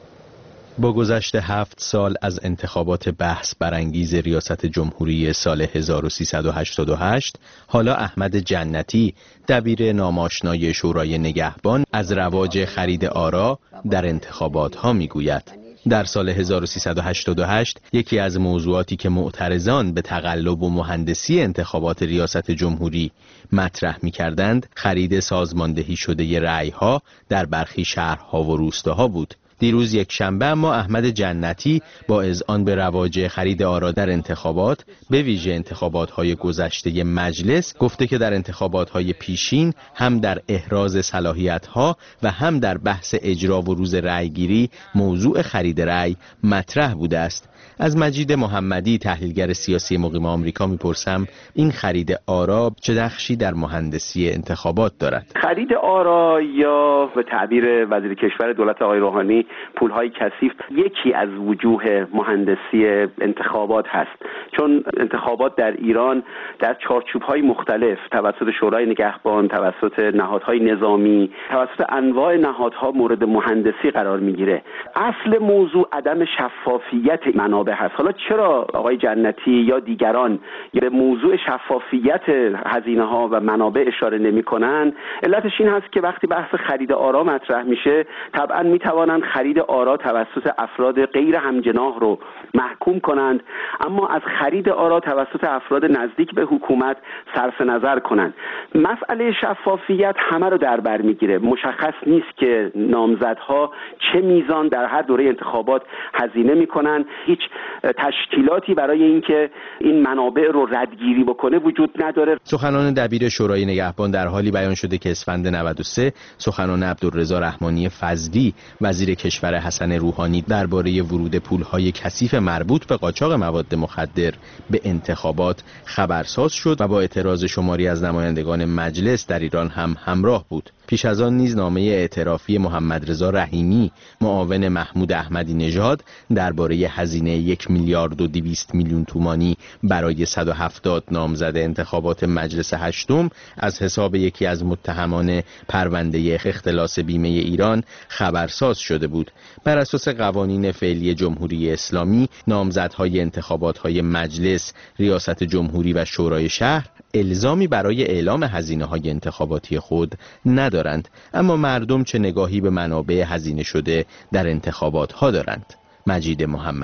با گذشت هفت سال از انتخابات بحث برانگیز ریاست جمهوری سال هزار و سیصد و هشتاد و هشت، حالا احمد جنتی دبیر ناماشنای شورای نگهبان از رواج خرید آرا در انتخابات ها میگوید. در سال هزار و سیصد و هشتاد و هشت یکی از موضوعاتی که معترضان به تقلب و مهندسی انتخابات ریاست جمهوری مطرح می‌کردند، خرید سازماندهی شده رأی‌ها در برخی شهرها و روستاها بود. دیروز یک شنبه اما احمد جنتی با اذعان به رواج خرید آرا در انتخابات، به ویژه انتخابات‌های گذشته مجلس، گفته که در انتخابات‌های پیشین هم در احراز صلاحیت‌ها و هم در بحث اجرا و روز رأیگیری موضوع خرید رأی مطرح بوده است. از مجید محمدی تحلیلگر سیاسی مقیم آمریکا میپرسم این خرید آرا چه نقشی در مهندسی انتخابات دارد؟ خرید آرا یا به تعبیر وزیر کشور دولت آقای روحانی پولهای کثیف یکی از وجوه مهندسی انتخابات هست، چون انتخابات در ایران در چارچوب‌های مختلف توسط شورای نگهبان، توسط نهادهای نظامی، توسط انواع نهادها مورد مهندسی قرار میگیره. اصل موضوع عدم شفافیت منابع هست. حالا چرا آقای جنتی یا دیگران به موضوع شفافیت هزینه ها و منابع اشاره نمی کنن؟ علتش این هست که وقتی بحث خرید آرا مطرح میشه، طبعا می توانند خرید آرا توسط افراد غیر همجناح رو محکوم کنند، اما از خرید آرا توسط افراد نزدیک به حکومت صرف نظر کنند. مسئله شفافیت همه رو در بر میگیره. مشخص نیست که نامزدها چه میزان در هر دوره انتخابات هزینه میکنن. هیچ تشکیلاتی برای اینکه این منابع رو ردگیری بکنه وجود نداره. سخنان دبیر شورای نگهبان در حالی بیان شده که اسفند نود و سه سخنان عبدالرضا رحمانی فضلی وزیر کشور حسن روحانی درباره ورود پولهای کثیف مربوط به قاچاق مواد مخدر به انتخابات خبرساز شد و با اعتراض شماری از نمایندگان مجلس در ایران هم همراه بود. پیش از آن نیز نامه اعترافی محمد رضا رحیمی معاون محمود احمدی نژاد درباره هزینه یک میلیارد و دویست میلیون تومانی برای صد و هفتاد نامزد انتخابات مجلس هشتم از حساب یکی از متهمان پرونده اختلاس بیمه ایران خبرساز شده بود. بر اساس قوانین فعلی جمهوری اسلامی، نامزدهای انتخابات‌های مجلس، ریاست جمهوری و شورای شهر الزامی برای اعلام هزینه‌های انتخاباتی خود ندارند، اما مردم چه نگاهی به منابع هزینه شده در انتخابات ها دارند؟ مجید محمدی.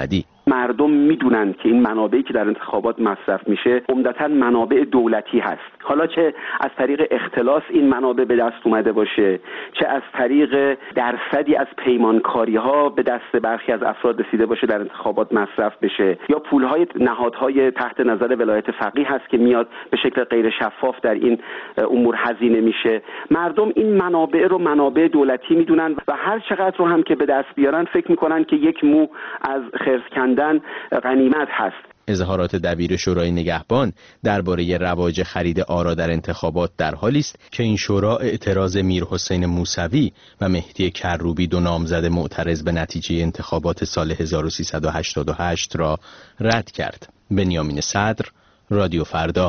مردم میدونن که این منابعی که در انتخابات مصرف میشه عمدتاً منابع دولتی هست، حالا چه از طریق اختلاس این منابع به دست اومده باشه، چه از طریق درصدی از پیمانکاری ها به دست برخی از افراد رسیده باشه در انتخابات مصرف بشه، یا پولهای نهادهای تحت نظر ولایت فقیه هست که میاد به شکل غیر شفاف در این امور هزینه میشه. مردم این منابع رو منابع دولتی میدونن و هر چقدر رو هم که به دست بیارن فکر میکنن که یک مو از خرس کندن غنیمت هست. اظهارات دبیر شورای نگهبان درباره رواج خرید آرا در انتخابات در حالی است که این شورا اعتراض میرحسین موسوی و مهدی کروبی، دو نامزد معترض به نتیجه انتخابات سال هزار و سیصد و هشتاد و هشت را رد کرد. بنیامین صدر، رادیو فردا.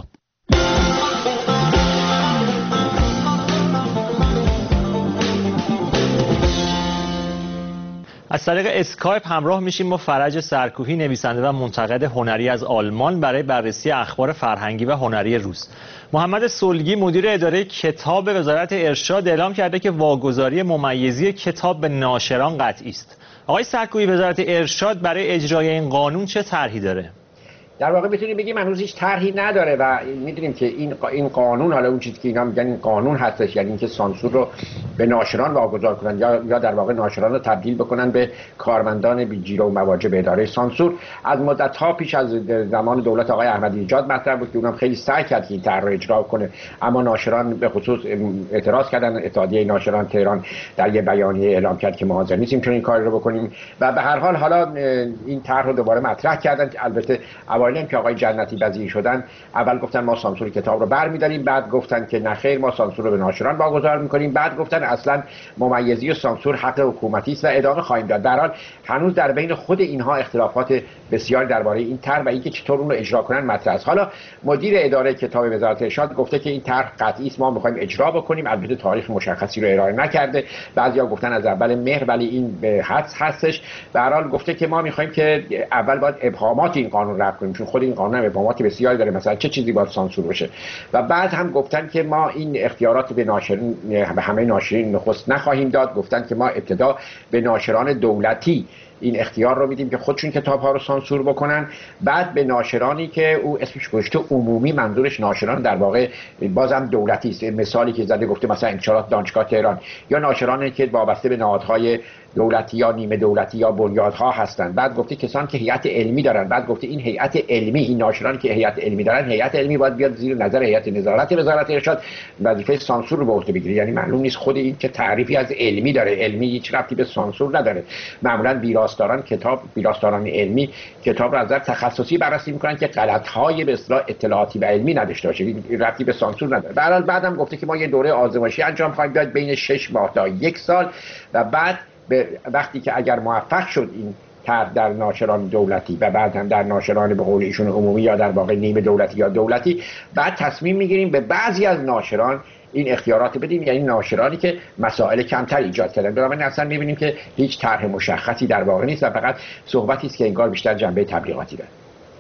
از طریق اسکایپ همراه میشیم با فرج سرکوهی، نویسنده و منتقد هنری از آلمان، برای بررسی اخبار فرهنگی و هنری روز. محمد سلگی، مدیر اداره کتاب وزارت ارشاد، اعلام کرده که واگذاری ممیزی کتاب به ناشران قطعی است. آقای سرکوهی، وزارت ارشاد برای اجرای این قانون چه طرحی داره؟ در واقع میتونیم بگیم هنوز هیچ طرحی نداره و میدونیم که این این قانون، حالا اون چیزی که اینا میگن این قانون هستش، یعنی اینکه سانسور رو به ناشران واگذار کنن یا یا در واقع ناشران رو تبدیل بکنن به کارمندان بی‌جیره و مواجب اداره سانسور. از مدت‌ها پیش از زمان دولت آقای احمدی نژاد مطرح بود که اونم خیلی سعی کرد که این طرح رو اجرا کنه، اما ناشران به خصوص اعتراض کردن. اتحادیه ناشران تهران در یه بیانیه اعلام کرد که ما حاضر نیستیم چون این کار رو بکنیم و به هر حال حالا این طرح رو دوباره مطرح کردن. البته اوایل که آقای جنتی وزیر شدن اول گفتن ما سانسور کتاب رو برمی‌داریم، بعد گفتن که نه خیر ما سانسور رو به ناشران واگذار می‌کنیم، بعد گفتن اصلا ممیزی و سانسور حق حکومتی است و ادامه خواهیم داد. در حال هنوز در بین خود اینها اختلافات بسیار درباره این طرح و اینکه چطور اون رو اجرا کنن مطرح است. حالا مدیر اداره کتاب وزارت ارشاد گفته که این طرح قطعی است، ما می‌خوایم اجرا بکنیم. البته تاریخ مشخصی رو ارائه نکرده، بعضیا گفتن از اول مهر، ولی این به حدس هستش. به هر حال گفته که ما می‌خوایم که اول باید ابهامات این قانون رفع کنیم، چون خود این قانون ابهامات بسیاری داره، مثلا چه چیزی باید سانسور بشه، و بعد هم گفتن که ما این اختیارات به ناشرین به همه ناشرین نخست نخواهیم داد. گفتن که ما ابتدا به ناشران دولتی این اختیار رو میدیم که خودشون کتاب ها رو سانسور بکنن، بعد به ناشرانی که او اسمش گذاشته عمومی، منظورش ناشران در واقع بازم دولتی است. مثالی که زده گفته مثلا انتشارات دانشگاه تهران، یا ناشرانی که وابسته به نهادهای دولتی یا نیمه دولتی یا بنیادها هستند. بعد گفته کسان که هیئت علمی دارن، بعد گفته این هیئت علمی، این ناشرانی که هیئت علمی دارن، هیئت علمی باید بیاد زیر نظر هیئت نظارت وزارت ارشاد وظیفه سانسور رو به عهده بگیره. یعنی معلوم نیست خود این که تعریفی از علمی داره، علمی هیچ ربطی به سانسور نداره. معمولا ویراستاران کتاب، ویراستاران علمی کتاب رو از نظر تخصصی بررسی میکنن که غلط‌های به اصطلاح اطلاعاتی و علمی نداشته باشه، ربطی به سانسور نداره. به هر حال بعدم گفته که ما یه دوره آزمایشی انجام خواهیم داد بین شش ماه تا یک سال و بعد به وقتی که اگر موفق شد این طرح در ناشران دولتی و بعد هم در ناشران به قول ایشون عمومی یا در واقع نیمه دولتی یا دولتی، بعد تصمیم میگیریم به بعضی از ناشران این اختیارات بدیم، یعنی ناشرانی که مسائل کمتر ایجاد کردن. بنابراین اصلا میبینیم که هیچ طرح مشخصی در واقع نیست و فقط صحبتی است که انگار بیشتر جنبه تبلیغاتی داره.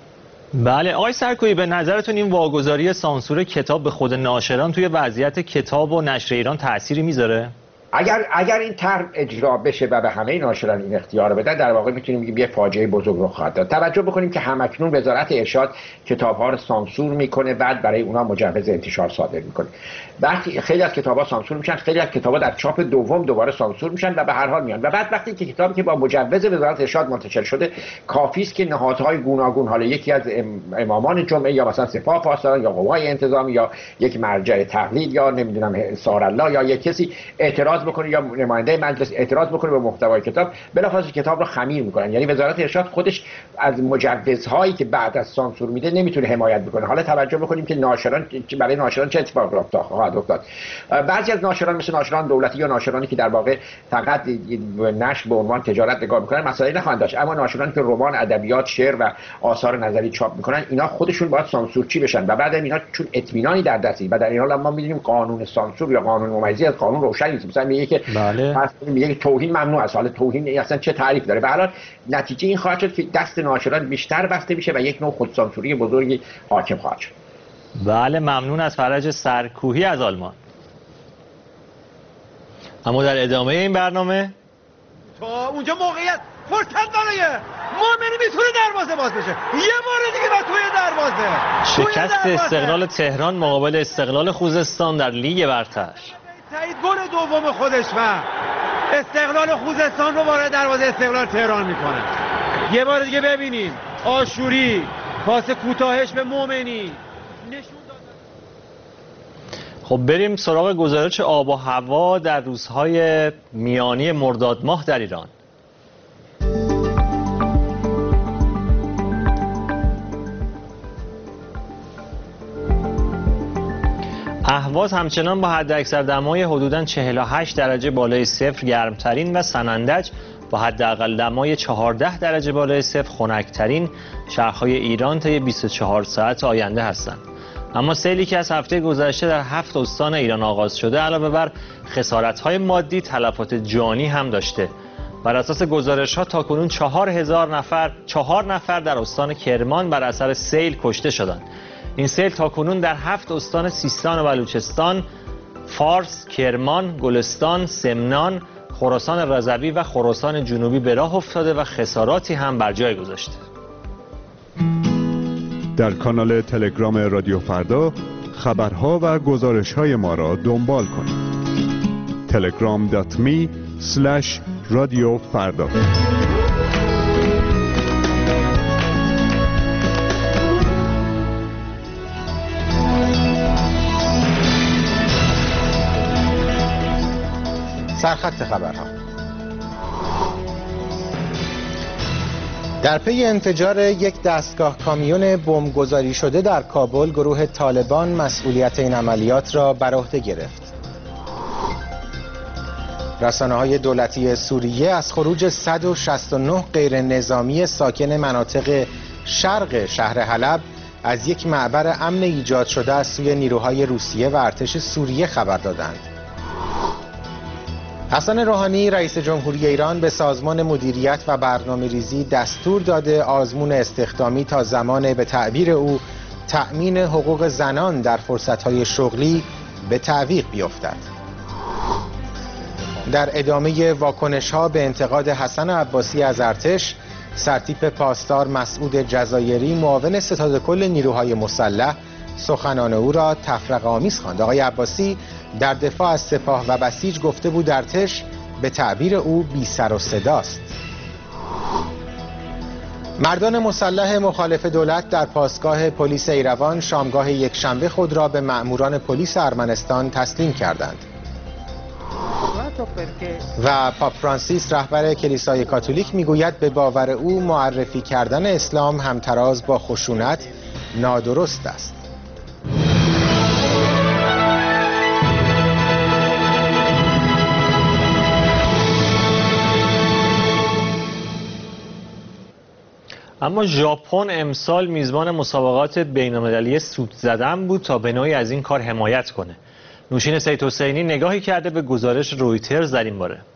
بله آقای سرکویی، به نظرتون این واگذاری سانسور کتاب به خود ناشران توی وضعیت کتاب و نشر ایران تأثیری میذاره؟ اگر اگر این طرح اجرا بشه و به همه ناشران این اختیار بدن، در واقع میتونیم بگیم یه فاجعه بزرگ رخ خواهد داد. توجه بکنیم که همکنون وزارت ارشاد کتاب‌ها رو سانسور میکنه، بعد برای اونها مجوز انتشار صادر میکنه. وقتی خیلی از کتاب‌ها سانسور میشن، خیلی از کتاب‌ها در چاپ دوم دوباره سانسور میشن و به هر حال میان. و بعد وقتی که کتابی که با مجوز وزارت ارشاد منتشر شده، کافی است که نهادهای گوناگون، حالا یکی از امامان جمعه یا مثلا سپاه پاسداران یا قوای انتظامی یا یک مرجع تقلید یا نمیدونم سارالله یا یک کسی اعتراض بکنه یا نماینده مجلس اعتراض بکنه به محتوای کتاب، بلافاصله کتاب رو خمیر میکنن. یعنی وزارت ارشاد خودش از مجوزهایی که بعد از سانسور میده نمیتونه حمایت بکنه. حالا توجه بکنیم که ناشران، برای ناشران چه اتفاقی خواهد افتاد. بعضی از ناشران مثل ناشران دولتی یا ناشرانی که در واقع فقط نشر به عنوان تجارت نگاه میکنن مسائلی نخواهند داشت، اما ناشرانی که رمان، ادبیات، شعر و آثار نظری چاپ میکنن، اینا خودشون باید سانسورچی بشن و بعد اینا چون اطمینانی در دستی و در این حال ما میدونیم قانون سانسور یا قانون ممیزی از قانون روشنی نیست. مثلا میگه که بله میگه توهین ممنوع است. حالا توهین اصلا چه تعریف داره؟ به هر حال نتیجه این خواهد شد که دست ناشران بیشتر بسته میشه و یک نوع خودسانسوری بزرگی حاکم خواهد شد. بله ممنون از فرج سرکوهی از آلمان. اما در ادامه این برنامه تا اونجا موقعیت فرصت برای مؤمنی میتونه در دروازه باز بشه، یه بار دیگه و توی دروازه. شکست استقلال تهران مقابل استقلال خوزستان در لیگ برتر. تایید گل دوم خودش و استقلال خوزستان رو وارد دروازه استقلال تهران میکنه. یه بار دیگه ببینیم آشوری پاس کوتاهش به مومنی. خب بریم سراغ گزارش آب و هوا در روزهای میانی مرداد ماه در ایران. اهواز همچنان با حداکثر دمای حدوداً چهل و هشت درجه بالای صفر گرمترین و سنندج با حداقل دمای چهارده درجه بالای صفر خنکترین شهرهای ایران طی بیست و چهار ساعت آینده هستند. اما سیلی که از هفته گذشته در هفت استان ایران آغاز شده علاوه بر خسارت‌های مادی تلفات جانی هم داشته. بر اساس گزارش‌ها تاکنون چهار هزار نفر چهار نفر در استان کرمان بر اثر سیل کشته شدند. این سیل تاکنون در هفت استان سیستان و بلوچستان، فارس، کرمان، گلستان، سمنان، خراسان رضوی و خراسان جنوبی به راه افتاده و خساراتی هم بر جای گذاشته. در کانال تلگرام رادیو فردا خبرها و گزارش‌های ما را دنبال کنید. تلگرام دات می اسلش رادیو فردا. سرخط خبرها. در پی انفجار یک دستگاه کامیون بمبگذاری شده در کابل، گروه طالبان مسئولیت این عملیات را بر عهده گرفت. رسانه‌های دولتی سوریه از خروج صد و شصت و نه غیر نظامی ساکن مناطق شرق شهر حلب از یک معبر امن ایجاد شده از سوی نیروهای روسیه و ارتش سوریه خبر دادند. حسن روحانی رئیس جمهوری ایران به سازمان مدیریت و برنامه‌ریزی دستور داده آزمون استخدامی تا زمان به تعبیر او تأمین حقوق زنان در فرصت‌های شغلی به تعویق بیفتد. در ادامه واکنش‌ها به انتقاد حسن عباسی از ارتش، سرتیپ پاسدار مسعود جزایری معاون ستاد کل نیروهای مسلح سخنان او را تفرقه‌آمیز خواند. آقای عباسی در دفاع از سپاه و بسیج گفته بود ارتش به تعبیر او بی سر و صداست. مردان مسلح مخالف دولت در پاسگاه پلیس ایروان شامگاه یکشنبه خود را به مأموران پلیس ارمنستان تسلیم کردند. و پاپ فرانسیس رهبر کلیسای کاتولیک میگوید به باور او معرفی کردن اسلام همتراز با خشونت نادرست است. اما ژاپن امسال میزبان مسابقات بین‌المللی سوت زدن بود تا به نوعی از این کار حمایت کنه. نوشین سید حسینی نگاهی کرده به گزارش رویترز در این باره.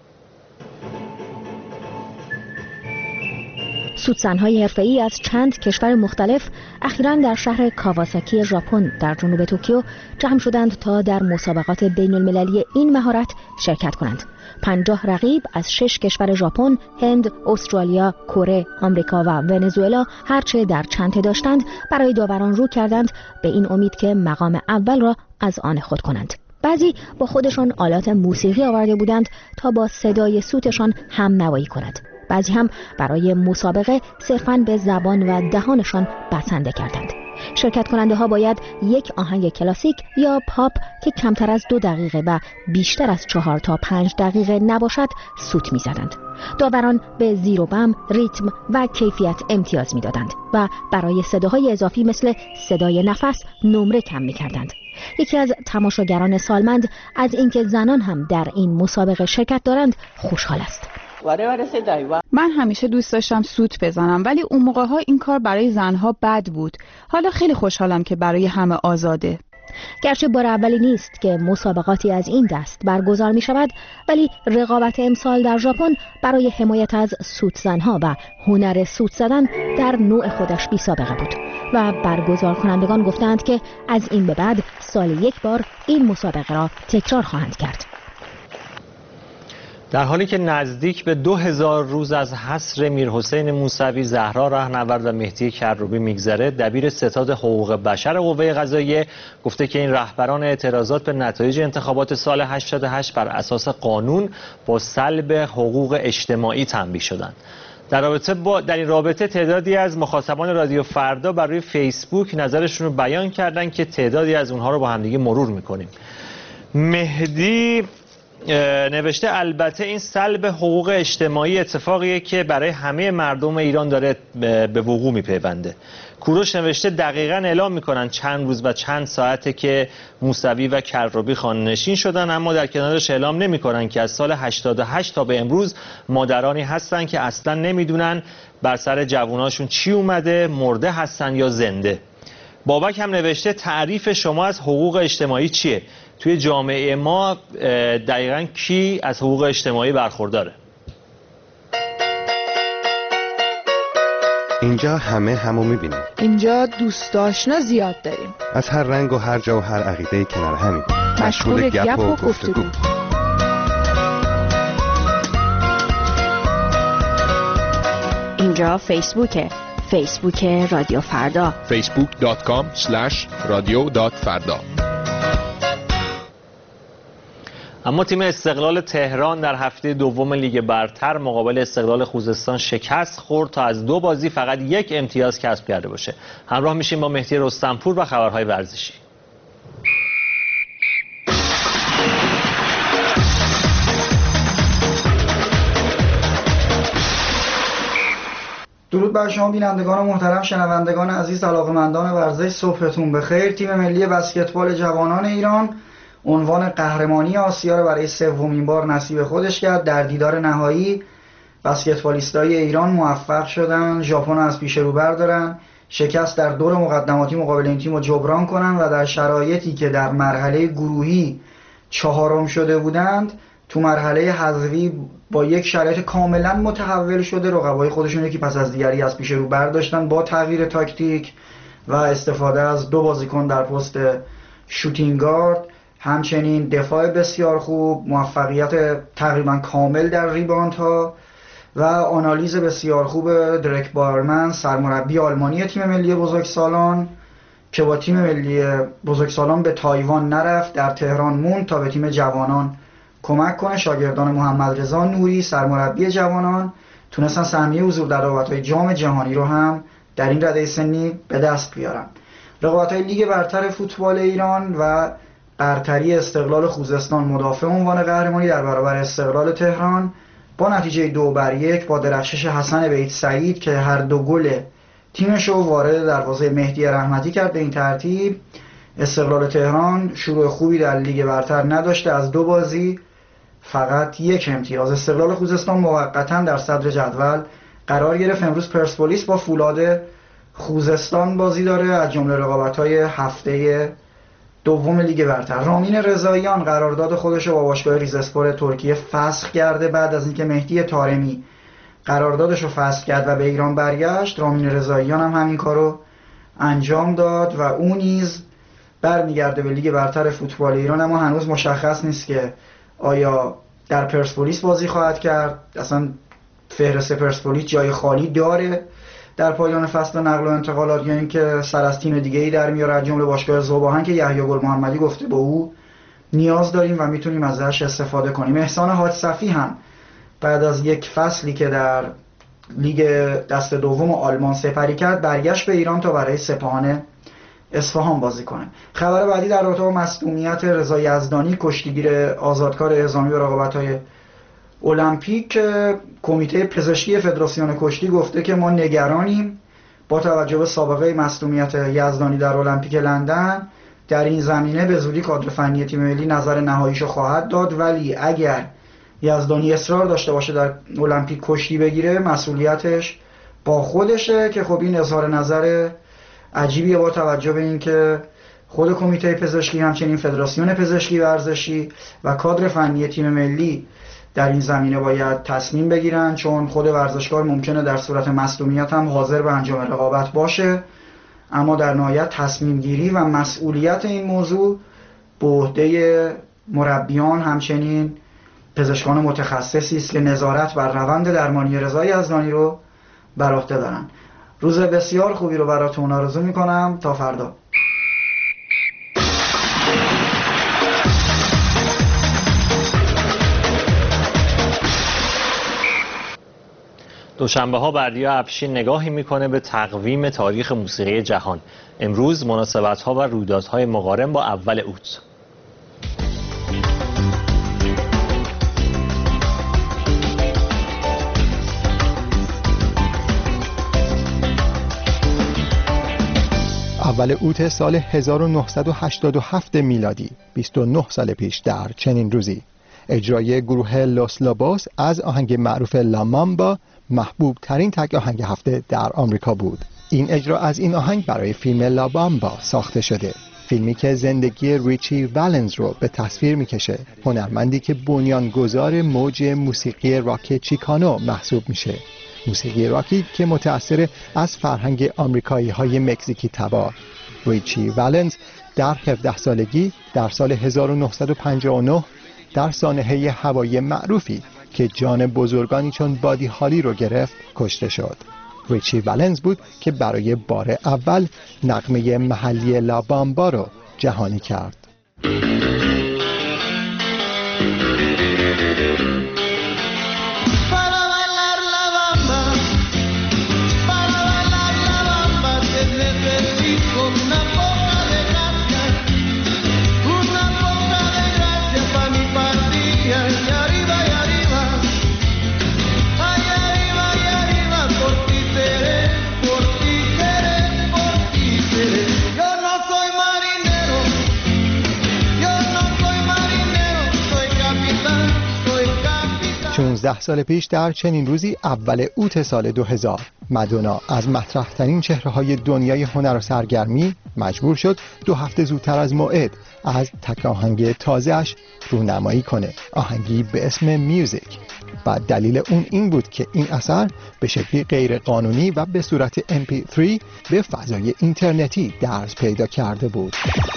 سوتزن‌های حرفه‌ای از چند کشور مختلف اخیراً در شهر کاواساکی ژاپن در جنوب توکیو جمع شدند تا در مسابقات بین‌المللی این مهارت شرکت کنند. پنجاه رقیب از شش کشور ژاپن، هند، استرالیا، کره، آمریکا و ونزوئلا هرچه در چنته داشتند برای داوران رو کردند به این امید که مقام اول را از آن خود کنند. بعضی با خودشان آلات موسیقی آورده بودند تا با صدای سوتشان هم نوایی کند. بعضی هم برای مسابقه صرفاً به زبان و دهانشان بسنده کردند. شرکت کننده ها باید یک آهنگ کلاسیک یا پاپ که کمتر از دو دقیقه و بیشتر از چهار تا پنج دقیقه نباشد سوت می زدند. داوران به زیر و بم، ریتم و کیفیت امتیاز می دادند و برای صداهای اضافی مثل صدای نفس نمره کم می کردند. یکی از تماشاگران سالمند از اینکه زنان هم در این مسابقه شرکت دارند خوشحال است. من همیشه دوست داشتم سوت بزنم ولی اون موقع ها این کار برای زنها بد بود. حالا خیلی خوشحالم که برای همه آزاده. گرچه بار اولی نیست که مسابقاتی از این دست برگزار می شود، ولی رقابت امسال در ژاپن برای حمایت از سوت زنها و هنر سوت زدن در نوع خودش بی سابقه بود و برگزار کنندگان گفتند که از این به بعد سال یک بار این مسابقه را تکرار خواهند کرد. در حالی که نزدیک به دو هزار روز از حصر میرحسین موسوی، زهرا رهنورد و مهدی کروبی میگذره، دبیر ستاد حقوق بشر قوه قضاییه گفته که این رهبران اعتراضات به نتایج انتخابات سال هشتاد و هشت بر اساس قانون با سلب حقوق اجتماعی تنبیه شدند. در رابطه با در این رابطه تعدادی از مخاطبان رادیو فردا بر روی فیسبوک نظرشون رو بیان کردن که تعدادی از اونها رو با همدیگه مرور میکنیم. مهدی نوشته البته این سلب حقوق اجتماعی اتفاقیه که برای همه مردم ایران داره به وقوع میپیونده. کوروش نوشته دقیقاً اعلام میکنن چند روز و چند ساعته که موسوی و کروبی خانه‌نشین شدن، اما در کنارش اعلام نمیکنن که از سال هشتاد و هشت تا به امروز مادرانی هستن که اصلا نمیدونن بر سر جواناشون چی اومده، مرده هستن یا زنده. بابک هم نوشته تعریف شما از حقوق اجتماعی چیه؟ توی جامعه ما دقیقاً کی از حقوق اجتماعی برخورداره؟ اینجا همه همو میبینیم. اینجا دوست آشنا زیاد داریم. از هر رنگ و هر جا و هر عقیده کنار همین. مشغول گپ و گفتگو. اینجا فیسبوکه. فیسبوک رادیو فردا. فیسبوک دات کام اسلش رادیو دات فردا. اما تیم استقلال تهران در هفته دوم لیگ برتر مقابل استقلال خوزستان شکست خورد تا از دو بازی فقط یک امتیاز کسب کرده باشه. همراه میشیم با مهدی رستمپور و خبرهای ورزشی. درود بر شما بینندگان محترم، شنوندگان عزیز، علاقه‌مندان ورزش، صبحتون بخیر. تیم ملی بسکتبال جوانان ایران عنوان قهرمانی آسیا را برای سومین بار نصیب خودش کرد. در دیدار نهایی بسکتبالیستای ایران موفق شدن ژاپن از پیش رو بردارن، شکست در دور مقدماتی مقابل این تیم رو جبران کنن و در شرایطی که در مرحله گروهی چهارم شده بودند تو مرحله حذفی با یک شرایط کاملا متحول شده رقبای خودشون یکی پس از دیگری از پیش رو برداشتن با تغییر تاکتیک و استفاده از دو بازیکن در پست شوتینگ گارد، همچنین دفاع بسیار خوب، موفقیت تقریبا کامل در ریباند ها و آنالیز بسیار خوب درک بارمن، سرمربی آلمانی تیم ملی بزرگسالان که با تیم ملی بزرگسالان به تایوان نرفت، در تهران موند تا به تیم جوانان کمک کنه. شاگردان محمد رضا نوری سرمربی جوانان تونستن سهمیه حضور در رقابت‌های جام جهانی رو هم در این رده سنی به دست بیارن. رقابت‌های لیگ برتر فوتبال ایران و برتری استقلال خوزستان مدافع عنوان قهرمانی در برابر استقلال تهران با نتیجه دو بر یک با درخشش حسن بیت سعید که هر دو گل تیمش رو وارد دروازه مهدی رحمتی کرد. به این ترتیب استقلال تهران شروع خوبی در لیگ برتر نداشته، از دو بازی فقط یک امتیاز. استقلال خوزستان موقتا در صدر جدول قرار گرفت. امروز پرسپولیس با فولاد خوزستان بازی داره از جمله رقابت‌های هفته دوم لیگ برتر. رامین رضاییان قرارداد خودش رو با باشگاه ریزاسپور ترکیه فسخ کرده بعد از اینکه مهدی طارمی قراردادش رو فسخ کرد و به ایران برگشت. رامین رضاییان هم همین کارو انجام داد و اون نیز برمیگرده به لیگ برتر فوتبال ایران، اما هنوز مشخص نیست که آیا در پرسپولیس بازی خواهد کرد. اصلا فهرست پرسپولیس جای خالی داره در پایان فصل نقل و انتقالات یا اینکه سر از تیم دیگه‌ای در میاره از جمله باشگاه ذوباهن که یحیی گل محمدی گفته با او نیاز داریم و میتونیم ازش استفاده کنیم. احسان حاج صفی هم بعد از یک فصلی که در لیگ دست دوم آلمان سپری کرد برگشت به ایران تا برای سپاهان اصفهان بازی کنه. خبر بعدی در رابطه با مصدومیت رضا یزدانی کشتیگیر آزادکار اعزامی و رقابت‌های المپیک، کمیته پزشکی فدراسیون کشتی گفته که ما نگرانیم با توجه به سابقه مصدومیت یزدانی در المپیک لندن. در این زمینه به زودی کادر فنی تیم ملی نظر نهاییشو خواهد داد، ولی اگر یزدانی اصرار داشته باشه در المپیک کشتی بگیره مسئولیتش با خودشه که خب این اظهار نظر عجیبیه با توجه به اینکه خود کمیته پزشکی همچنین فدراسیون پزشکی ورزشی و کادر فنی تیم ملی در این زمینه باید تصمیم بگیرن، چون خود ورزشکار ممکنه در صورت مصدومیت هم حاضر به انجام رقابت باشه، اما در نهایت تصمیم گیری و مسئولیت این موضوع به عهده مربیان همچنین پزشکان متخصصی است که نظارت بر روند درمانی رضا یزدانی رو بر عهده دارن. روز بسیار خوبی رو براتون آرزو میکنم. تا فردا. دوشنبه ها بردیا افشین نگاهی میکنه به تقویم تاریخ موسیقی جهان. امروز مناسبت ها و رویدادهای مقارن با اول اوت. اول اوت سال هزار و نهصد و هشتاد و هفت میلادی، بیست و نه سال پیش در چنین روزی، اجرای گروه لوس لابوس از آهنگ معروف لامامبا محبوب ترین تک آهنگ هفته در آمریکا بود. این اجرا از این آهنگ برای فیلم لابامبا ساخته شده، فیلمی که زندگی ریچی والنز رو به تصویر میکشه، هنرمندی که بنیانگذار موج موسیقی راک چیکانو محسوب میشه. موسیقی راکی که متأثر از فرهنگ آمریکایی های مکزیکی تبار. ریچی والنز در هفده سالگی در سال هزار و نهصد و پنجاه و نه در سانحه هوایی معروفی که جان بزرگانی چون بادی هالی رو گرفت کشته شد. ریچی والنز بود که برای بار اول نغمه محلی لابامبا رو جهانی کرد. شانزده سال پیش در چنین روزی اول اوت سال دو هزار، مادونا از مطرح‌ترین چهره‌های دنیای هنر و سرگرمی مجبور شد دو هفته زودتر از موعد از تک آهنگ تازه‌اش رونمایی کنه، آهنگی به اسم میوزیک. و دلیل اون این بود که این اثر به شکلی غیر قانونی و به صورت ام پی سه به فضای اینترنتی درز پیدا کرده بود.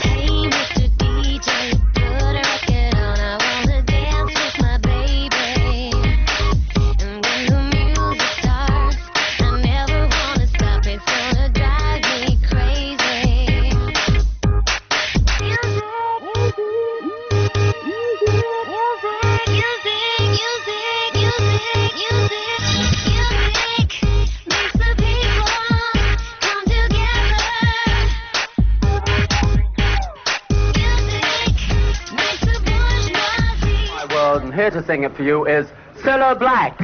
Here to sing it for you is Cilla Black.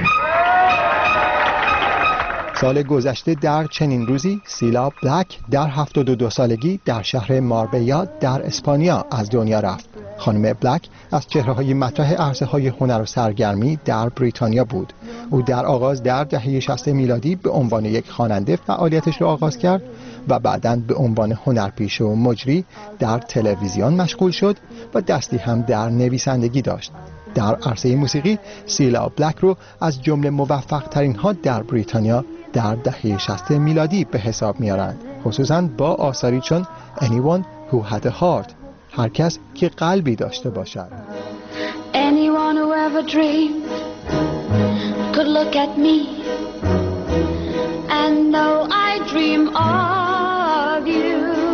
سال گذشته در چنین روزی سیلا بلک در هفتاد و دو سالگی در شهر ماربیا در اسپانیا از دنیا رفت. خانم بلک از چهره‌های مطرح عرصه‌های هنر و سرگرمی در بریتانیا بود. او در آغاز در دهه شصت میلادی به عنوان یک خواننده فعالیتش را آغاز کرد و بعداً به عنوان هنرپیشه و مجری در تلویزیون مشغول شد و دستی هم در نویسندگی داشت. در عرصه موسیقی سیلا بلک رو از جمله موفق ترین ها در بریتانیا در دهه شصت میلادی به حساب میارند، خصوصاً با آثاری چون Anyone Who Had a Heart، هر کس که قلبی داشته باشد. Anyone who ever dreamed could look at me and know I dream of you,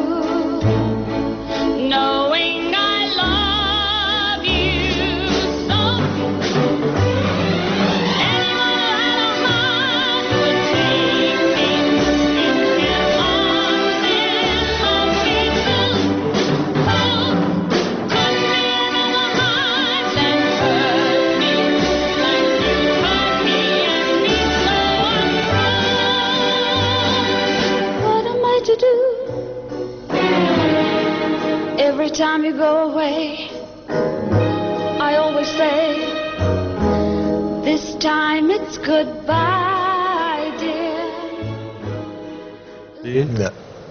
knowing I love you so. Anyone who had a heart would take me in their arms and hold me true. Oh, could be another heart that hurt me like you hurt me and me so untrue. What am I to do? Every time you go away, I always say, this time it's goodbye, dear. نه.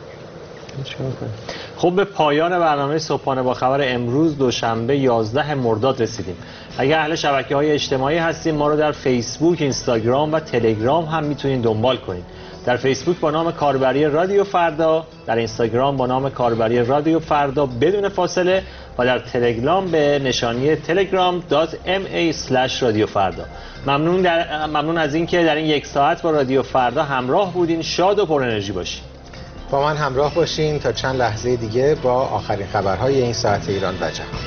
خب به پایان برنامه صبحانه با خبر امروز دوشنبه یازده مرداد رسیدیم. اگر اهل شبکه‌های اجتماعی هستید ما رو در فیسبوک، اینستاگرام و تلگرام هم میتونید دنبال کنید. در فیسبوک با نام کاربری رادیو فردا، در اینستاگرام با نام کاربری رادیو فردا بدون فاصله و در تلگرام به نشانی تلگرام دات ام ای اسلش رادیو فردا. ممنون در ممنون از اینکه در این یک ساعت با رادیو فردا همراه بودین. شاد و پر انرژی باشین. با من همراه باشین تا چند لحظه دیگه با آخرین خبرهای این ساعت ایران و جهان.